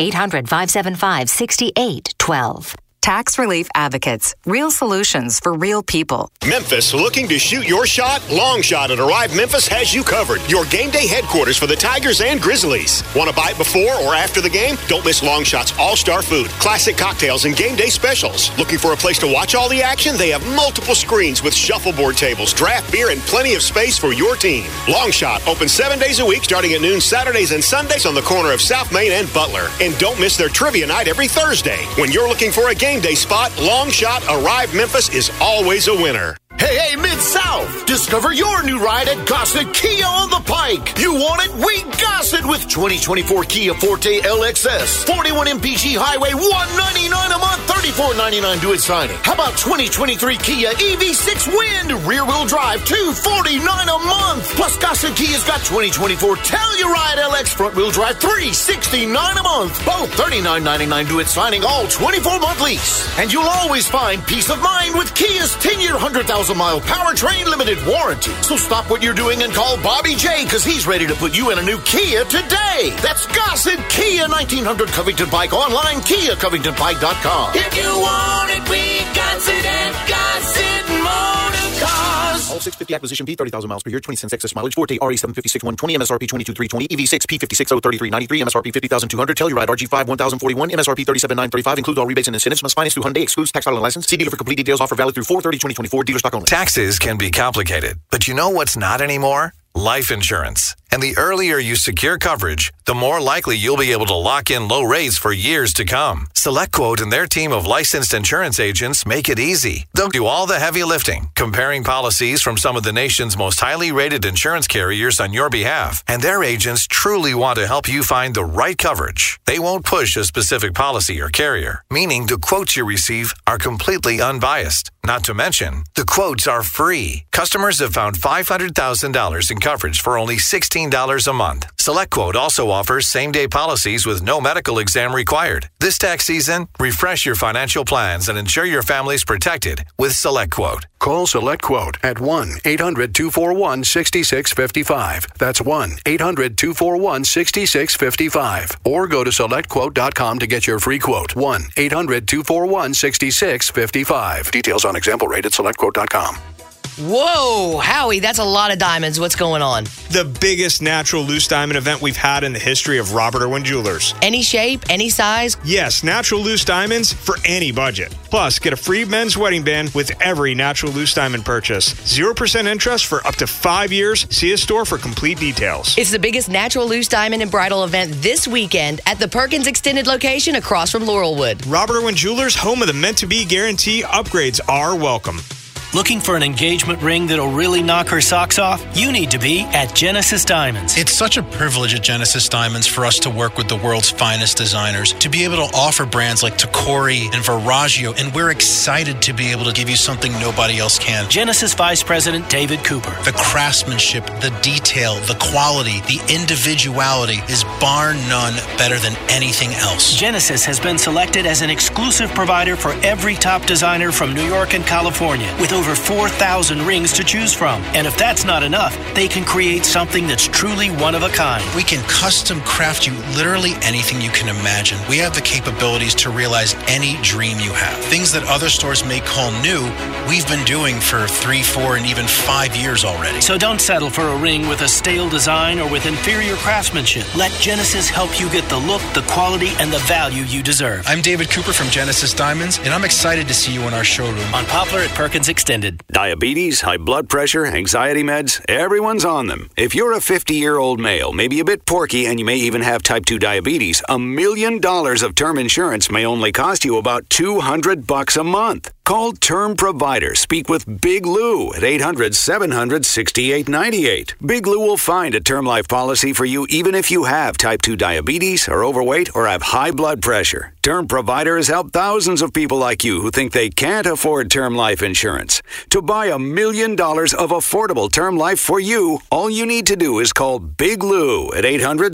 800-575-6812. Tax Relief Advocates. Real solutions for real people. Memphis, looking to shoot your shot? Long Shot at Arrive Memphis has you covered. Your game day headquarters for the Tigers and Grizzlies. Want to buy it before or after the game? Don't miss Long Shot's all-star food, classic cocktails, and game day specials. Looking for a place to watch all the action? They have multiple screens with shuffleboard tables, draft beer, and plenty of space for your team. Long Shot, open 7 days a week, starting at noon Saturdays and Sundays on the corner of South Main and Butler. And don't miss their trivia night every Thursday. When you're looking for a game day spot, Long Shot Arrive Memphis is always a winner. Hey, Mid-South! Discover your new ride at Gossett Kia on the Pike. You want it? We Gossett with 2024 Kia Forte LXS. 41 MPG Highway, $199 a month, $34.99 due at signing. How about 2023 Kia EV6 Wind, rear-wheel drive, $249 a month. Plus, Gossett Kia's got 2024 Telluride LX front-wheel drive, $369 a month. Both $39.99 due at signing, all 24-month lease. And you'll always find peace of mind with Kia's 10-year, 100,000-mile powertrain limited warranty. So stop what you're doing and call Bobby J, because he's ready to put you in a new Kia today. That's Gossett Kia, 1900 Covington Pike, online, KiaCovingtonPike.com. If you want it, we got it at Gossett Motor Cars. 650 acquisition fee, 30,000 miles per year, 20 cents excess mileage. Forte RE756 120, MSRP 22,320, EV6 P56 03393, MSRP 50,200. Telluride RG5 1041, MSRP 37,935. Includes all rebates and incentives. Must finance through Hyundai. Excludes tax, title, and license. See dealer for complete details. Offer valid through 4/30/2024. Dealer stock only. Taxes can be complicated, but you know what's not anymore? Life insurance. And the earlier you secure coverage, the more likely you'll be able to lock in low rates for years to come. SelectQuote and their team of licensed insurance agents make it easy. They'll do all the heavy lifting, comparing policies from some of the nation's most highly rated insurance carriers on your behalf. And their agents truly want to help you find the right coverage. They won't push a specific policy or carrier, meaning the quotes you receive are completely unbiased. Not to mention, the quotes are free. Customers have found $500,000 in coverage for only $16 a month. SelectQuote also offers same-day policies with no medical exam required. This tax season, refresh your financial plans and ensure your family's protected with SelectQuote. Call SelectQuote at 1-800-241-6655. That's 1-800-241-6655. Or go to SelectQuote.com to get your free quote. 1-800-241-6655. Details on example rate at SelectQuote.com. Whoa, Howie, that's a lot of diamonds. What's going on? The biggest natural loose diamond event we've had in the history of Robert Irwin Jewelers. Any shape, any size? Yes, natural loose diamonds for any budget. Plus, get a free men's wedding band with every natural loose diamond purchase. 0% interest for up to 5 years. See a store for complete details. It's the biggest natural loose diamond and bridal event this weekend at the Perkins Extended location across from Laurelwood. Robert Irwin Jewelers, home of the meant-to-be guarantee. Upgrades are welcome. Looking for an engagement ring that'll really knock her socks off? You need to be at Genesis Diamonds. It's such a privilege at Genesis Diamonds for us to work with the world's finest designers, to be able to offer brands like Tacori and Verragio, and we're excited to be able to give you something nobody else can. Genesis Vice President David Cooper. The craftsmanship, the detail, the quality, the individuality is bar none better than anything else. Genesis has been selected as an exclusive provider for every top designer from New York and California, with over 4,000 rings to choose from. And if that's not enough, they can create something that's truly one of a kind. We can custom craft you literally anything you can imagine. We have the capabilities to realize any dream you have. Things that other stores may call new, we've been doing for 3, 4, and even 5 years already. So don't settle for a ring with a stale design or with inferior craftsmanship. Let Genesis help you get the look, the quality, and the value you deserve. I'm David Cooper from Genesis Diamonds, and I'm excited to see you in our showroom. On Poplar at Perkins Extended. Diabetes, high blood pressure, anxiety meds, everyone's on them. If you're a 50-year-old male, maybe a bit porky, and you may even have type 2 diabetes, $1 million of term insurance may only cost you about $200 a month. Call Term Provider. Speak with Big Lou at 800-700-6898. Big Lou will find a term life policy for you even if you have type 2 diabetes, are overweight, or have high blood pressure. Term Provider has helped thousands of people like you who think they can't afford term life insurance. To buy $1 million of affordable term life for you, all you need to do is call Big Lou at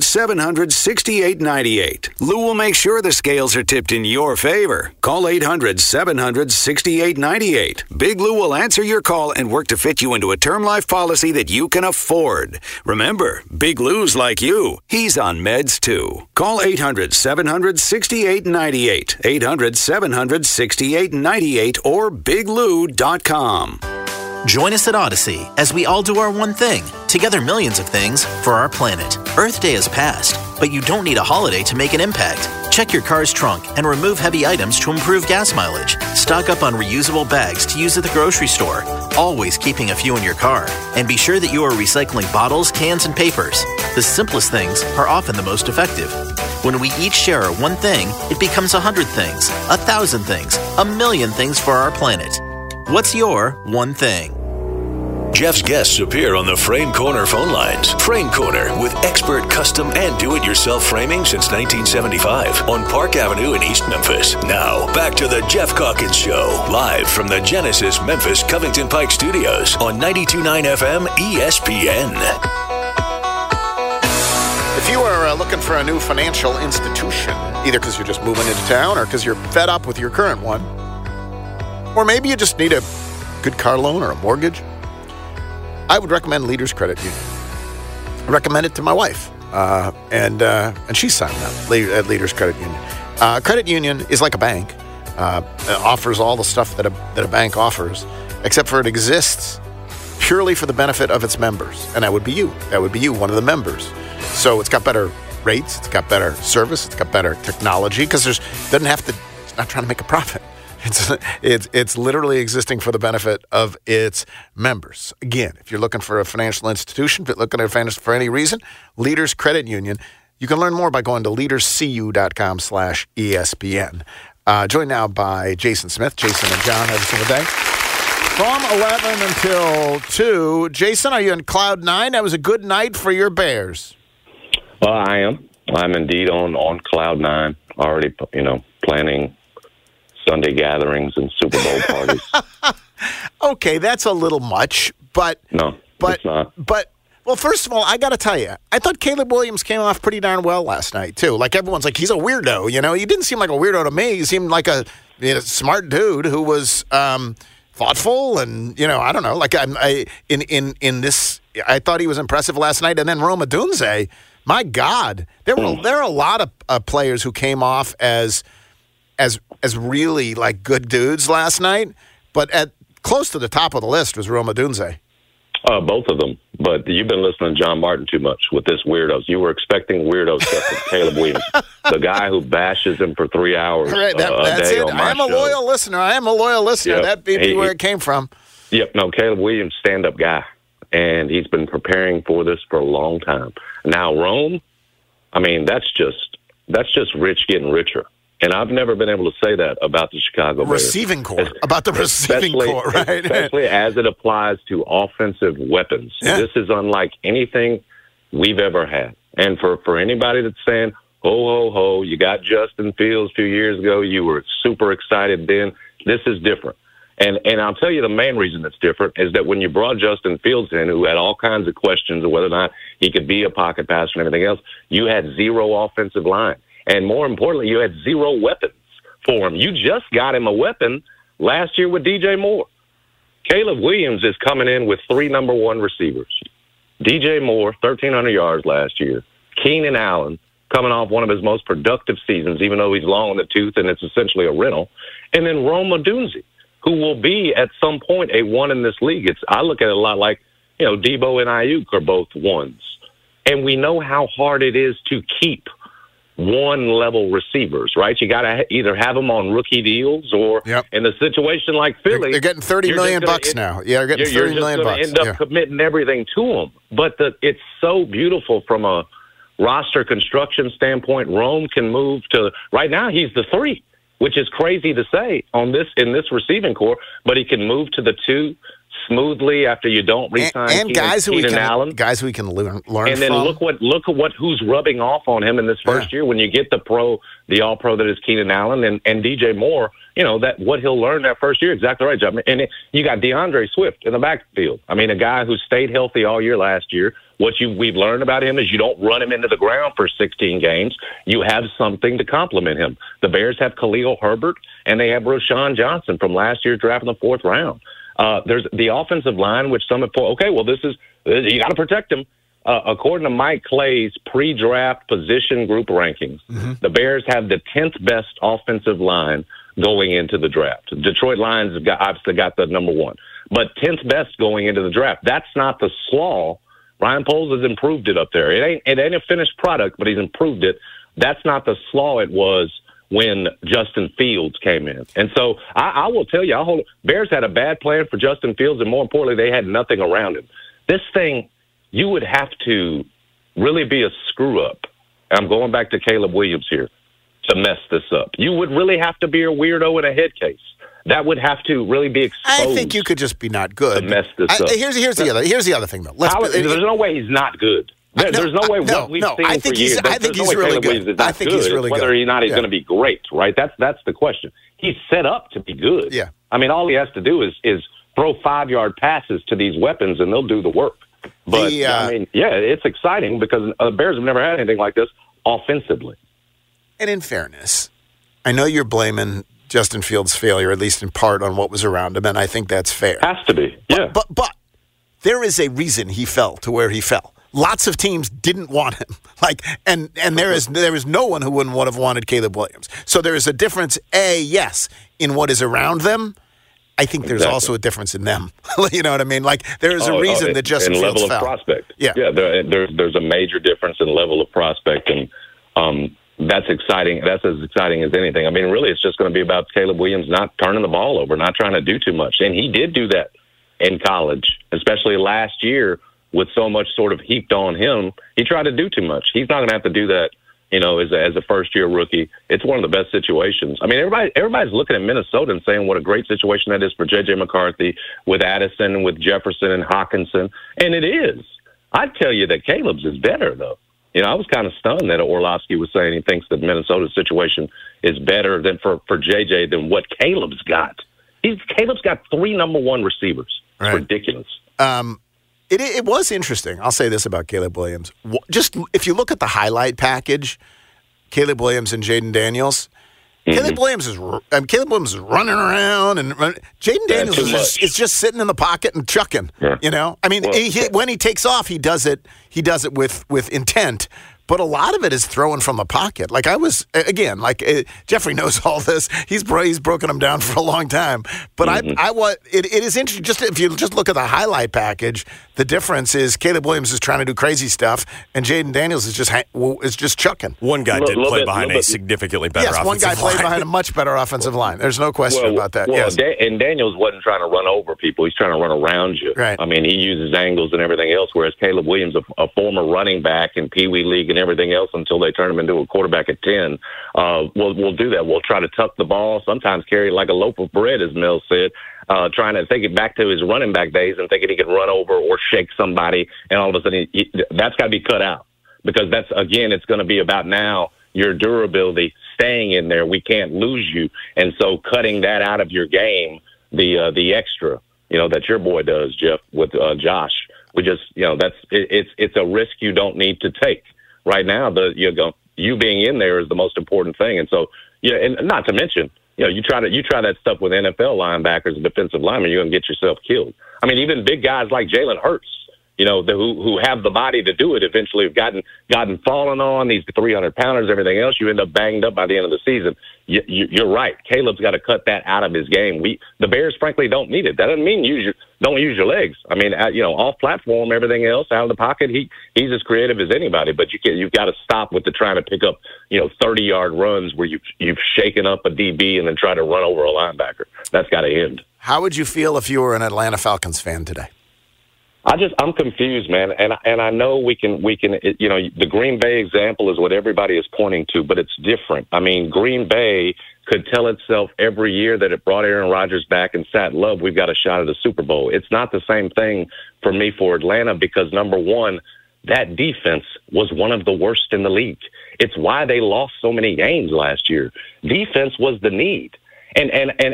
800-700-6898. Lou will make sure the scales are tipped in your favor. Call 800-700-6898. Big Lou will answer your call and work to fit you into a term life policy that you can afford. Remember, Big Lou's like you. He's on meds too. Call 800-700-6898. 800-700-6898 or biglou.com. Join us at Odyssey as we all do our one thing, together millions of things, for our planet. Earth Day has passed, but you don't need a holiday to make an impact. Check your car's trunk and remove heavy items to improve gas mileage. Stock up on reusable bags to use at the grocery store, always keeping a few in your car. And be sure that you are recycling bottles, cans, and papers. The simplest things are often the most effective. When we each share our one thing, it becomes 100 things, 1,000 things, 1,000,000 things for our planet. What's your one thing? Jeff's guests appear on the Frame Corner phone lines. Frame Corner, with expert custom and do-it-yourself framing since 1975 on Park Avenue in East Memphis. Now, back to the Jeff Calkins Show, live from the Genesis Memphis Covington Pike Studios on 92.9 FM ESPN. If you are looking for a new financial institution, either because you're just moving into town or because you're fed up with your current one, or maybe you just need a good car loan or a mortgage, I would recommend Leaders Credit Union. I recommend it to my wife, and she's signed up at Leaders Credit Union. Credit union is like a bank. It offers all the stuff that a bank offers, except for it exists purely for the benefit of its members. And that would be you. That would be you, one of the members. So it's got better rates. It's got better service. It's got better technology because it's not trying to make a profit. It's literally existing for the benefit of its members. Again, if you're looking for a financial institution, if you're looking at finance for any reason, Leaders Credit Union. You can learn more by going to leaderscu.com/ESPN. Joined now by Jason Smith. Jason and John every single day. From 11 until 2. Jason, are you in Cloud 9? That was a good night for your Bears. Well, I am. I'm indeed on Cloud 9. Already, planning Sunday gatherings and Super Bowl parties. Okay, that's a little much, but... No, it's not. But, well, first of all, I got to tell you, I thought Caleb Williams came off pretty darn well last night, too. Like, everyone's like, he's a weirdo, He didn't seem like a weirdo to me. He seemed like a smart dude who was... thoughtful and, I don't know, like in this, I thought he was impressive last night. And then Rome Odunze, my God, there are a lot of players who came off as really like good dudes last night, but at close to the top of the list was Rome Odunze. Both of them, but you've been listening to John Martin too much with this weirdos. You were expecting weirdo stuff from Caleb Williams, the guy who bashes him for 3 hours right, that's it. On my I'm a show. loyal listener. I am a loyal listener. Yep. That may be where it came from. Yep. No, Caleb Williams, stand-up guy, and he's been preparing for this for a long time. Now, Rome, that's just rich getting richer. And I've never been able to say that about the Chicago Bears. Receiving core. About the receiving core, right? Especially as it applies to offensive weapons. Yeah. This is unlike anything we've ever had. And for anybody that's saying, ho, you got Justin Fields a few years ago, you were super excited then, this is different. And I'll tell you the main reason it's different is that when you brought Justin Fields in, who had all kinds of questions of whether or not he could be a pocket passer and everything else, you had zero offensive line. And more importantly, you had zero weapons for him. You just got him a weapon last year with DJ Moore. Caleb Williams is coming in with 3 number 1 receivers. DJ Moore, 1,300 yards last year. Keenan Allen, coming off one of his most productive seasons, even though he's long in the tooth and it's essentially a rental. And then Rome Odunze, who will be at some point a 1 in this league. I look at it a lot like, Debo and Ayuk are both 1s. And we know how hard it is to keep 1-level receivers, right? You got to either have them on rookie deals or in a situation like Philly. They're getting $30 million now. Yeah, they're getting $30 million bucks. You're just going to end up committing everything to them. But it's so beautiful from a roster construction standpoint. Rome can move to, right now he's the 3, which is crazy to say in this receiving core, but he can move to the 2 smoothly after you don't re-sign Keenan Allen. Guys we can learn and then from. look at who's rubbing off on him in this first year when you get the all-pro that is Keenan Allen and DJ Moore, that what he'll learn that first year, exactly right, John. And you got DeAndre Swift in the backfield. A guy who stayed healthy all year last year. What we've learned about him is you don't run him into the ground for 16 games. You have something to complement him. The Bears have Khalil Herbert, and they have Rashawn Johnson from last year's draft in the 4th round. There's the offensive line, which some have thought, okay, well, you got to protect him. According to Mike Clay's pre-draft position group rankings, the Bears have the 10th best offensive line going into the draft. Detroit Lions have obviously got the number 1, but 10th best going into the draft. That's not the slaw. Ryan Poles has improved it up there. It ain't a finished product, but he's improved it. That's not the slaw it was when Justin Fields came in. And so I will tell you, Bears had a bad plan for Justin Fields, and more importantly, they had nothing around him. This thing, you would have to really be a screw-up. I'm going back to Caleb Williams here to mess this up. You would really have to be a weirdo in a head case. That would have to really be exposed. I think you could just be not good. To mess this up. Here's the other thing, though. There's no way he's not good. There's no way what we've seen for years. I think he's really good. I think he's really good. Whether or not he's going to be great, right? That's the question. He's set up to be good. Yeah. All he has to do is throw 5-yard passes to these weapons, and they'll do the work. But, it's exciting because the Bears have never had anything like this offensively. And in fairness, I know you're blaming Justin Fields' failure, at least in part, on what was around him, and I think that's fair. Has to be, yeah. But there is a reason he fell to where he fell. Lots of teams didn't want him. And there is no one who would have wanted Caleb Williams. So there is a difference, yes, in what is around them, I think there's also a difference in them. You know what I mean? Like, there's a reason that Justin Fields level fell. of prospect. Yeah. There's a major difference in level of prospect, and that's exciting. That's as exciting as anything. I mean, really, it's just going to be about Caleb Williams not turning the ball over, not trying to do too much. And he did do that in college, especially last year with so much sort of heaped on him. He tried to do too much. He's not going to have to do that, as a first-year rookie. It's one of the best situations. I mean, everybody's looking at Minnesota and saying what a great situation that is for J.J. McCarthy with Addison, with Jefferson and Hawkinson, and it is. I'd tell you that Caleb's is better, though. I was kind of stunned that Orlovsky was saying he thinks that Minnesota's situation is better than for J.J. than what Caleb's got. Caleb's got 3 number 1 receivers. It's ridiculous. It was interesting. I'll say this about Caleb Williams. Just if you look at the highlight package, Caleb Williams and Jaden Daniels, Caleb Williams is running around, and Jaden Daniels is just sitting in the pocket and chucking. Yeah. I mean, when he takes off, he does it with intent. But a lot of it is throwing from the pocket. Like Jeffrey knows all this. He's broken them down for a long time. But it is interesting. Just if you just look at the highlight package, the difference is Caleb Williams is trying to do crazy stuff, and Jaden Daniels is just chucking. One guy did play behind a significantly better offensive line. Yes, one guy played behind a much better offensive line. There's no question about that. Yes. And Daniels wasn't trying to run over people. He's trying to run around you. Right. I mean, he uses angles and everything else, whereas Caleb Williams, a former running back in Pee Wee League and everything else until they turn him into a quarterback at 10, we'll do that. We'll try to tuck the ball, sometimes carry it like a loaf of bread, as Mel said, trying to take it back to his running back days and thinking he could run over or shake somebody, and all of a sudden that's got to be cut out, because that's, again, it's going to be about now your durability, staying in there. We can't lose you. And so cutting that out of your game, the extra, that your boy does, Jeff, with Josh, we just, it's a risk you don't need to take. Right now, you being in there is the most important thing. And so, and not to mention, you try that stuff with NFL linebackers and defensive linemen, you're going to get yourself killed. I mean, even big guys like Jalen Hurts, who have the body to do it, eventually have gotten fallen on, these 300-pounders, everything else. You end up banged up by the end of the season. You're right. Caleb's got to cut that out of his game. The Bears, frankly, don't need it. That doesn't mean don't use your legs. I mean, off platform, everything else, out of the pocket, he's as creative as anybody. But you've got to stop with the trying to pick up 30-yard runs where you've shaken up a DB and then try to run over a linebacker. That's got to end. How would you feel if you were an Atlanta Falcons fan today? I'm confused, man, and I know we can. The Green Bay example is what everybody is pointing to, but it's different. I mean, Green Bay could tell itself every year that it brought Aaron Rodgers back and sat love, we've got a shot at the Super Bowl. It's not the same thing for me for Atlanta, because number one, that defense was one of the worst in the league. It's why they lost so many games last year. Defense was the need, and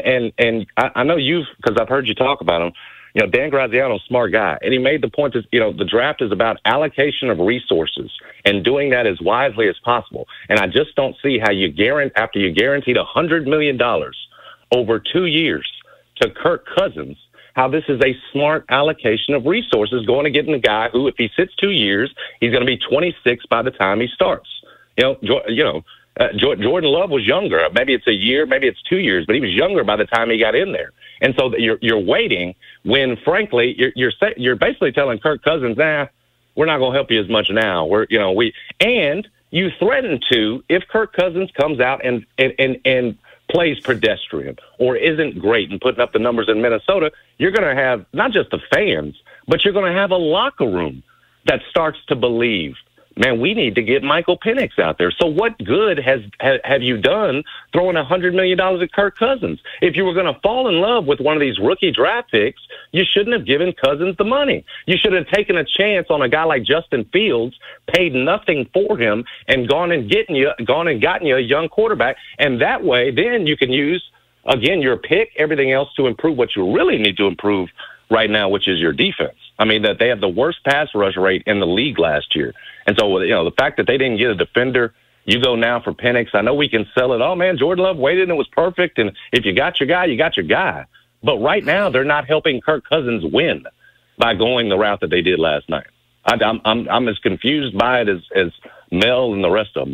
I know because I've heard you talk about them. Dan Graziano's a smart guy, and he made the point that, the draft is about allocation of resources and doing that as wisely as possible. And I just don't see how after you guaranteed $100 million over 2 years to Kirk Cousins, how this is a smart allocation of resources going to get in a guy who, if he sits 2 years, he's going to be 26 by the time he starts. Jordan Love was younger. Maybe it's a year, maybe it's 2 years, but he was younger by the time he got in there. And so you're waiting when, frankly, you're basically telling Kirk Cousins, we're not going to help you as much now. And you threaten to, if Kirk Cousins comes out and plays pedestrian or isn't great in putting up the numbers in Minnesota, you're going to have not just the fans, but you're going to have a locker room that starts to believe, man, we need to get Michael Penix out there. So what good have you done throwing $100 million at Kirk Cousins? If you were going to fall in love with one of these rookie draft picks, you shouldn't have given Cousins the money. You should have taken a chance on a guy like Justin Fields, paid nothing for him, and gone and gotten you a young quarterback. And that way, then you can use, again, your pick, everything else to improve what you really need to improve right now, which is your defense. I mean, that they have the worst pass rush rate in the league last year. And so, the fact that they didn't get a defender, you go now for Penix. I know we can sell it. Oh, man, Jordan Love waited and it was perfect. And if you got your guy, you got your guy. But right now, they're not helping Kirk Cousins win by going the route that they did last night. I'm as confused by it as Mel and the rest of them are.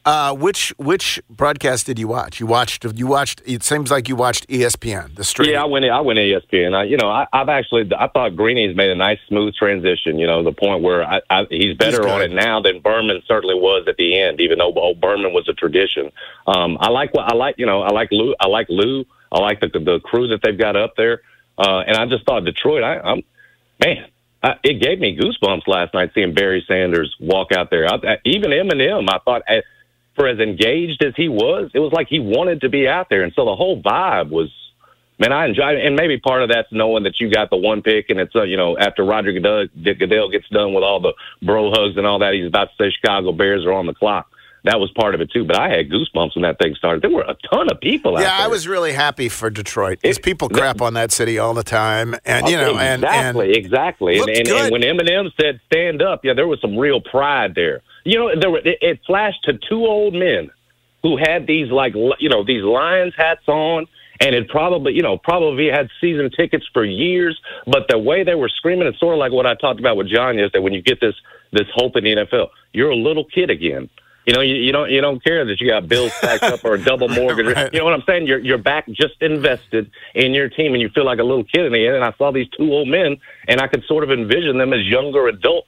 Which broadcast did you watch? You watched. It seems like you watched ESPN. The stream. Yeah, I went ESPN. I thought Greeny's made a nice, smooth transition. The point where he's better on it now than Berman certainly was at the end. Even though Berman was a tradition. I like Lou. I like Lou. I like the crew that they've got up there. And I just thought Detroit. It gave me goosebumps last night seeing Barry Sanders walk out there. Even Eminem, I thought, for as engaged as he was, it was like he wanted to be out there. And so the whole vibe was, man, I enjoyed it. And maybe part of that's knowing that you got the one pick and it's, after Roger Goodell gets done with all the bro hugs and all that, he's about to say Chicago Bears are on the clock. That was part of it, too. But I had goosebumps when that thing started. There were a ton of people out there. Yeah, I was really happy for Detroit because people crap on that city all the time. And, Exactly. And when Eminem said stand up, there was some real pride there. It flashed to two old men who had these, these Lions hats on and had probably had season tickets for years. But the way they were screaming, it's sort of like what I talked about with John yesterday. When you get this hope in the NFL, you're a little kid again. You don't care that you got bills stacked up or a double mortgage. Right. You know what I'm saying? You're back just invested in your team, and you feel like a little kid in the end. And I saw these two old men, and I could sort of envision them as younger adults,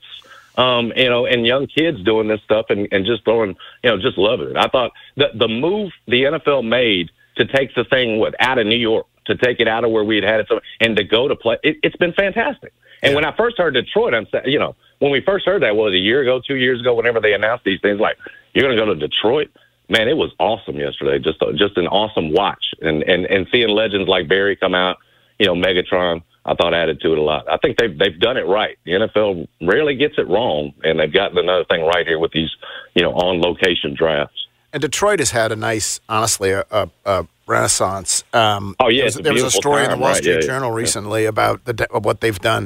and young kids doing this stuff and just throwing, just loving it. I thought the move the NFL made to take the thing out of New York, to take it out of where we had it, and to go to play, it's been fantastic. And when I first heard Detroit, when we first heard that, a year ago, 2 years ago, whenever they announced these things, like, you're going to go to Detroit? Man, it was awesome yesterday. Just an awesome watch. And seeing legends like Barry come out, Megatron, I thought added to it a lot. I think they've done it right. The NFL rarely gets it wrong, and they've gotten another thing right here with these, on-location drafts. And Detroit has had a nice, honestly, a renaissance. There was a story in the Wall Street Journal recently about what they've done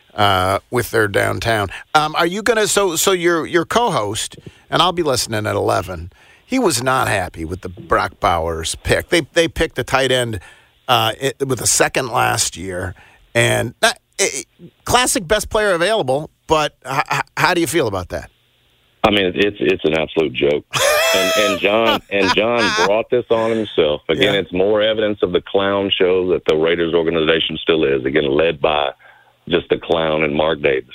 with their downtown. Are you going to? So your co-host, and I'll be listening at 11. He was not happy with the Brock Bowers pick. They picked a tight end with a second last year, and classic best player available. But how do you feel about that? I mean, it's an absolute joke. And John brought this on himself. Again, It's more evidence of the clown show that the Raiders organization still is. Again, led by just a clown and Mark Davis.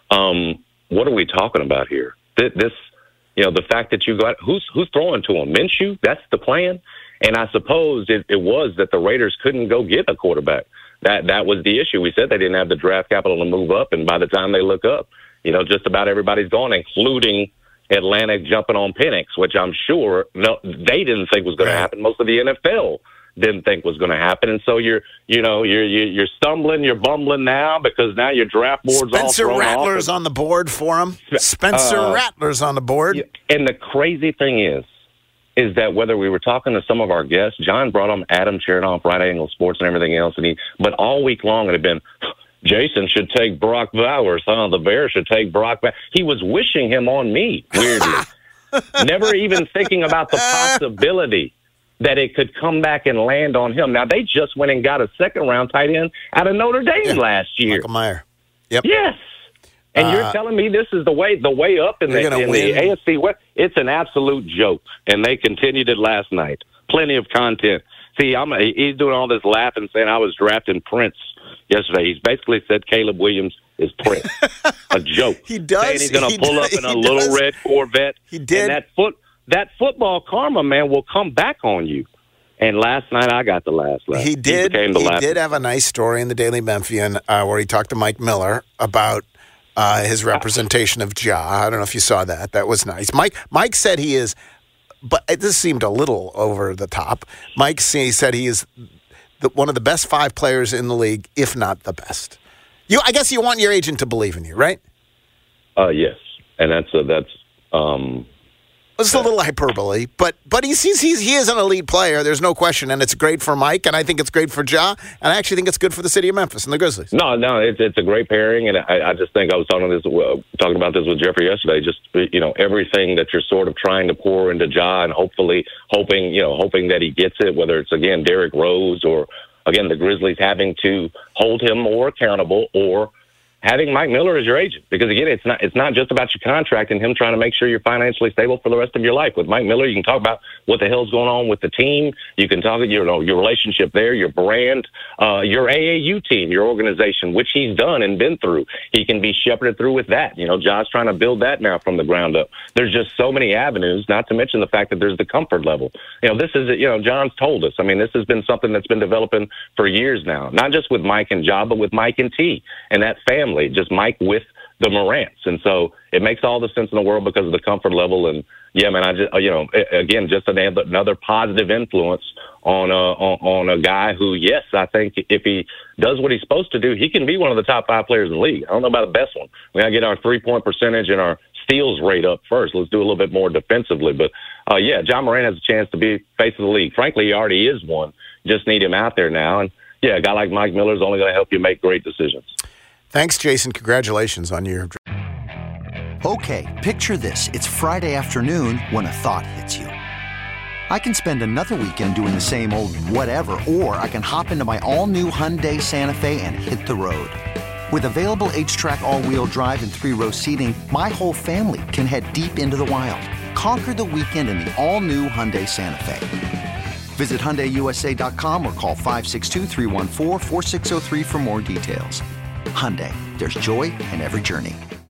What are we talking about here? This, the fact that you got who's throwing to him? Minshew? That's the plan. And I suppose it was that the Raiders couldn't go get a quarterback. That was the issue. We said they didn't have the draft capital to move up, and by the time they look up, just about everybody's gone, including Atlanta jumping on Penix, which I'm sure they didn't think was going to happen. Most of the NFL didn't think was going to happen, and so you're stumbling, you're bumbling now because now your draft board's all thrown off. Spencer Rattler's on the board for him. Spencer Rattler's on the board. And the crazy thing is that whether we were talking to some of our guests, John brought on Adam Chernoff, Right Angle Sports, and everything else, but all week long it had been, Jason should take Brock Bowers. The Bears should take Brock Bowers. He was wishing him on me, weirdly. Never even thinking about the possibility that it could come back and land on him. Now, they just went and got a second-round tight end out of Notre Dame last year. Michael Mayer. Yep. Yes. And you're telling me this is the way up in the AFC West? It's an absolute joke, and they continued it last night. Plenty of content. See, he's doing all this laughing, saying I was drafting Prince yesterday. He's basically said Caleb Williams is Prince. A joke. He does. Saying he's going to pull up in a little red Corvette. He did. And that football karma, man, will come back on you. And last night I got the last laugh. He did have a nice story in the Daily Memphian where he talked to Mike Miller about his representation of Ja. I don't know if you saw that. That was nice. Mike said he is, but this seemed a little over the top. Mike said he is one of the best 5 players in the league, if not the best. I guess you want your agent to believe in you, right? Yes, and that's it's a little hyperbole, but he is an elite player. There's no question, and it's great for Mike, and I think it's great for Ja, and I actually think it's good for the city of Memphis and the Grizzlies. No, it's a great pairing, and I just think I was talking about this with Jeffrey yesterday. Just everything that you're sort of trying to pour into Ja, and hopefully hoping that he gets it. Whether it's again Derrick Rose or again the Grizzlies having to hold him more accountable, or having Mike Miller as your agent, because again, it's not just about your contract and him trying to make sure you're financially stable for the rest of your life. With Mike Miller, you can talk about what the hell's going on with the team. You can talk about your relationship there, your brand, your AAU team, your organization, which he's done and been through. He can be shepherded through with that. John's trying to build that now from the ground up. There's just so many avenues, not to mention the fact that there's the comfort level. This is, John's told us. I mean, this has been something that's been developing for years now, not just with Mike and Ja, but with Mike and T and that family. Just Mike with the Morants. And so it makes all the sense in the world because of the comfort level. And yeah, man, I just, again, just another positive influence on a guy who, yes, I think if he does what he's supposed to do, he can be one of the top 5 players in the league. I don't know about the best one. We got to get our 3-point percentage and our steals rate up first. Let's do a little bit more defensively. But yeah, Ja Morant has a chance to be face of the league. Frankly, he already is one. Just need him out there now. And yeah, a guy like Mike Miller is only going to help you make great decisions. Thanks, Jason. Congratulations on your... Okay, picture this. It's Friday afternoon when a thought hits you. I can spend another weekend doing the same old whatever, or I can hop into my all-new Hyundai Santa Fe and hit the road. With available H-Track all-wheel drive and 3-row seating, my whole family can head deep into the wild. Conquer the weekend in the all-new Hyundai Santa Fe. Visit HyundaiUSA.com or call 562-314-4603 for more details. Hyundai, there's joy in every journey.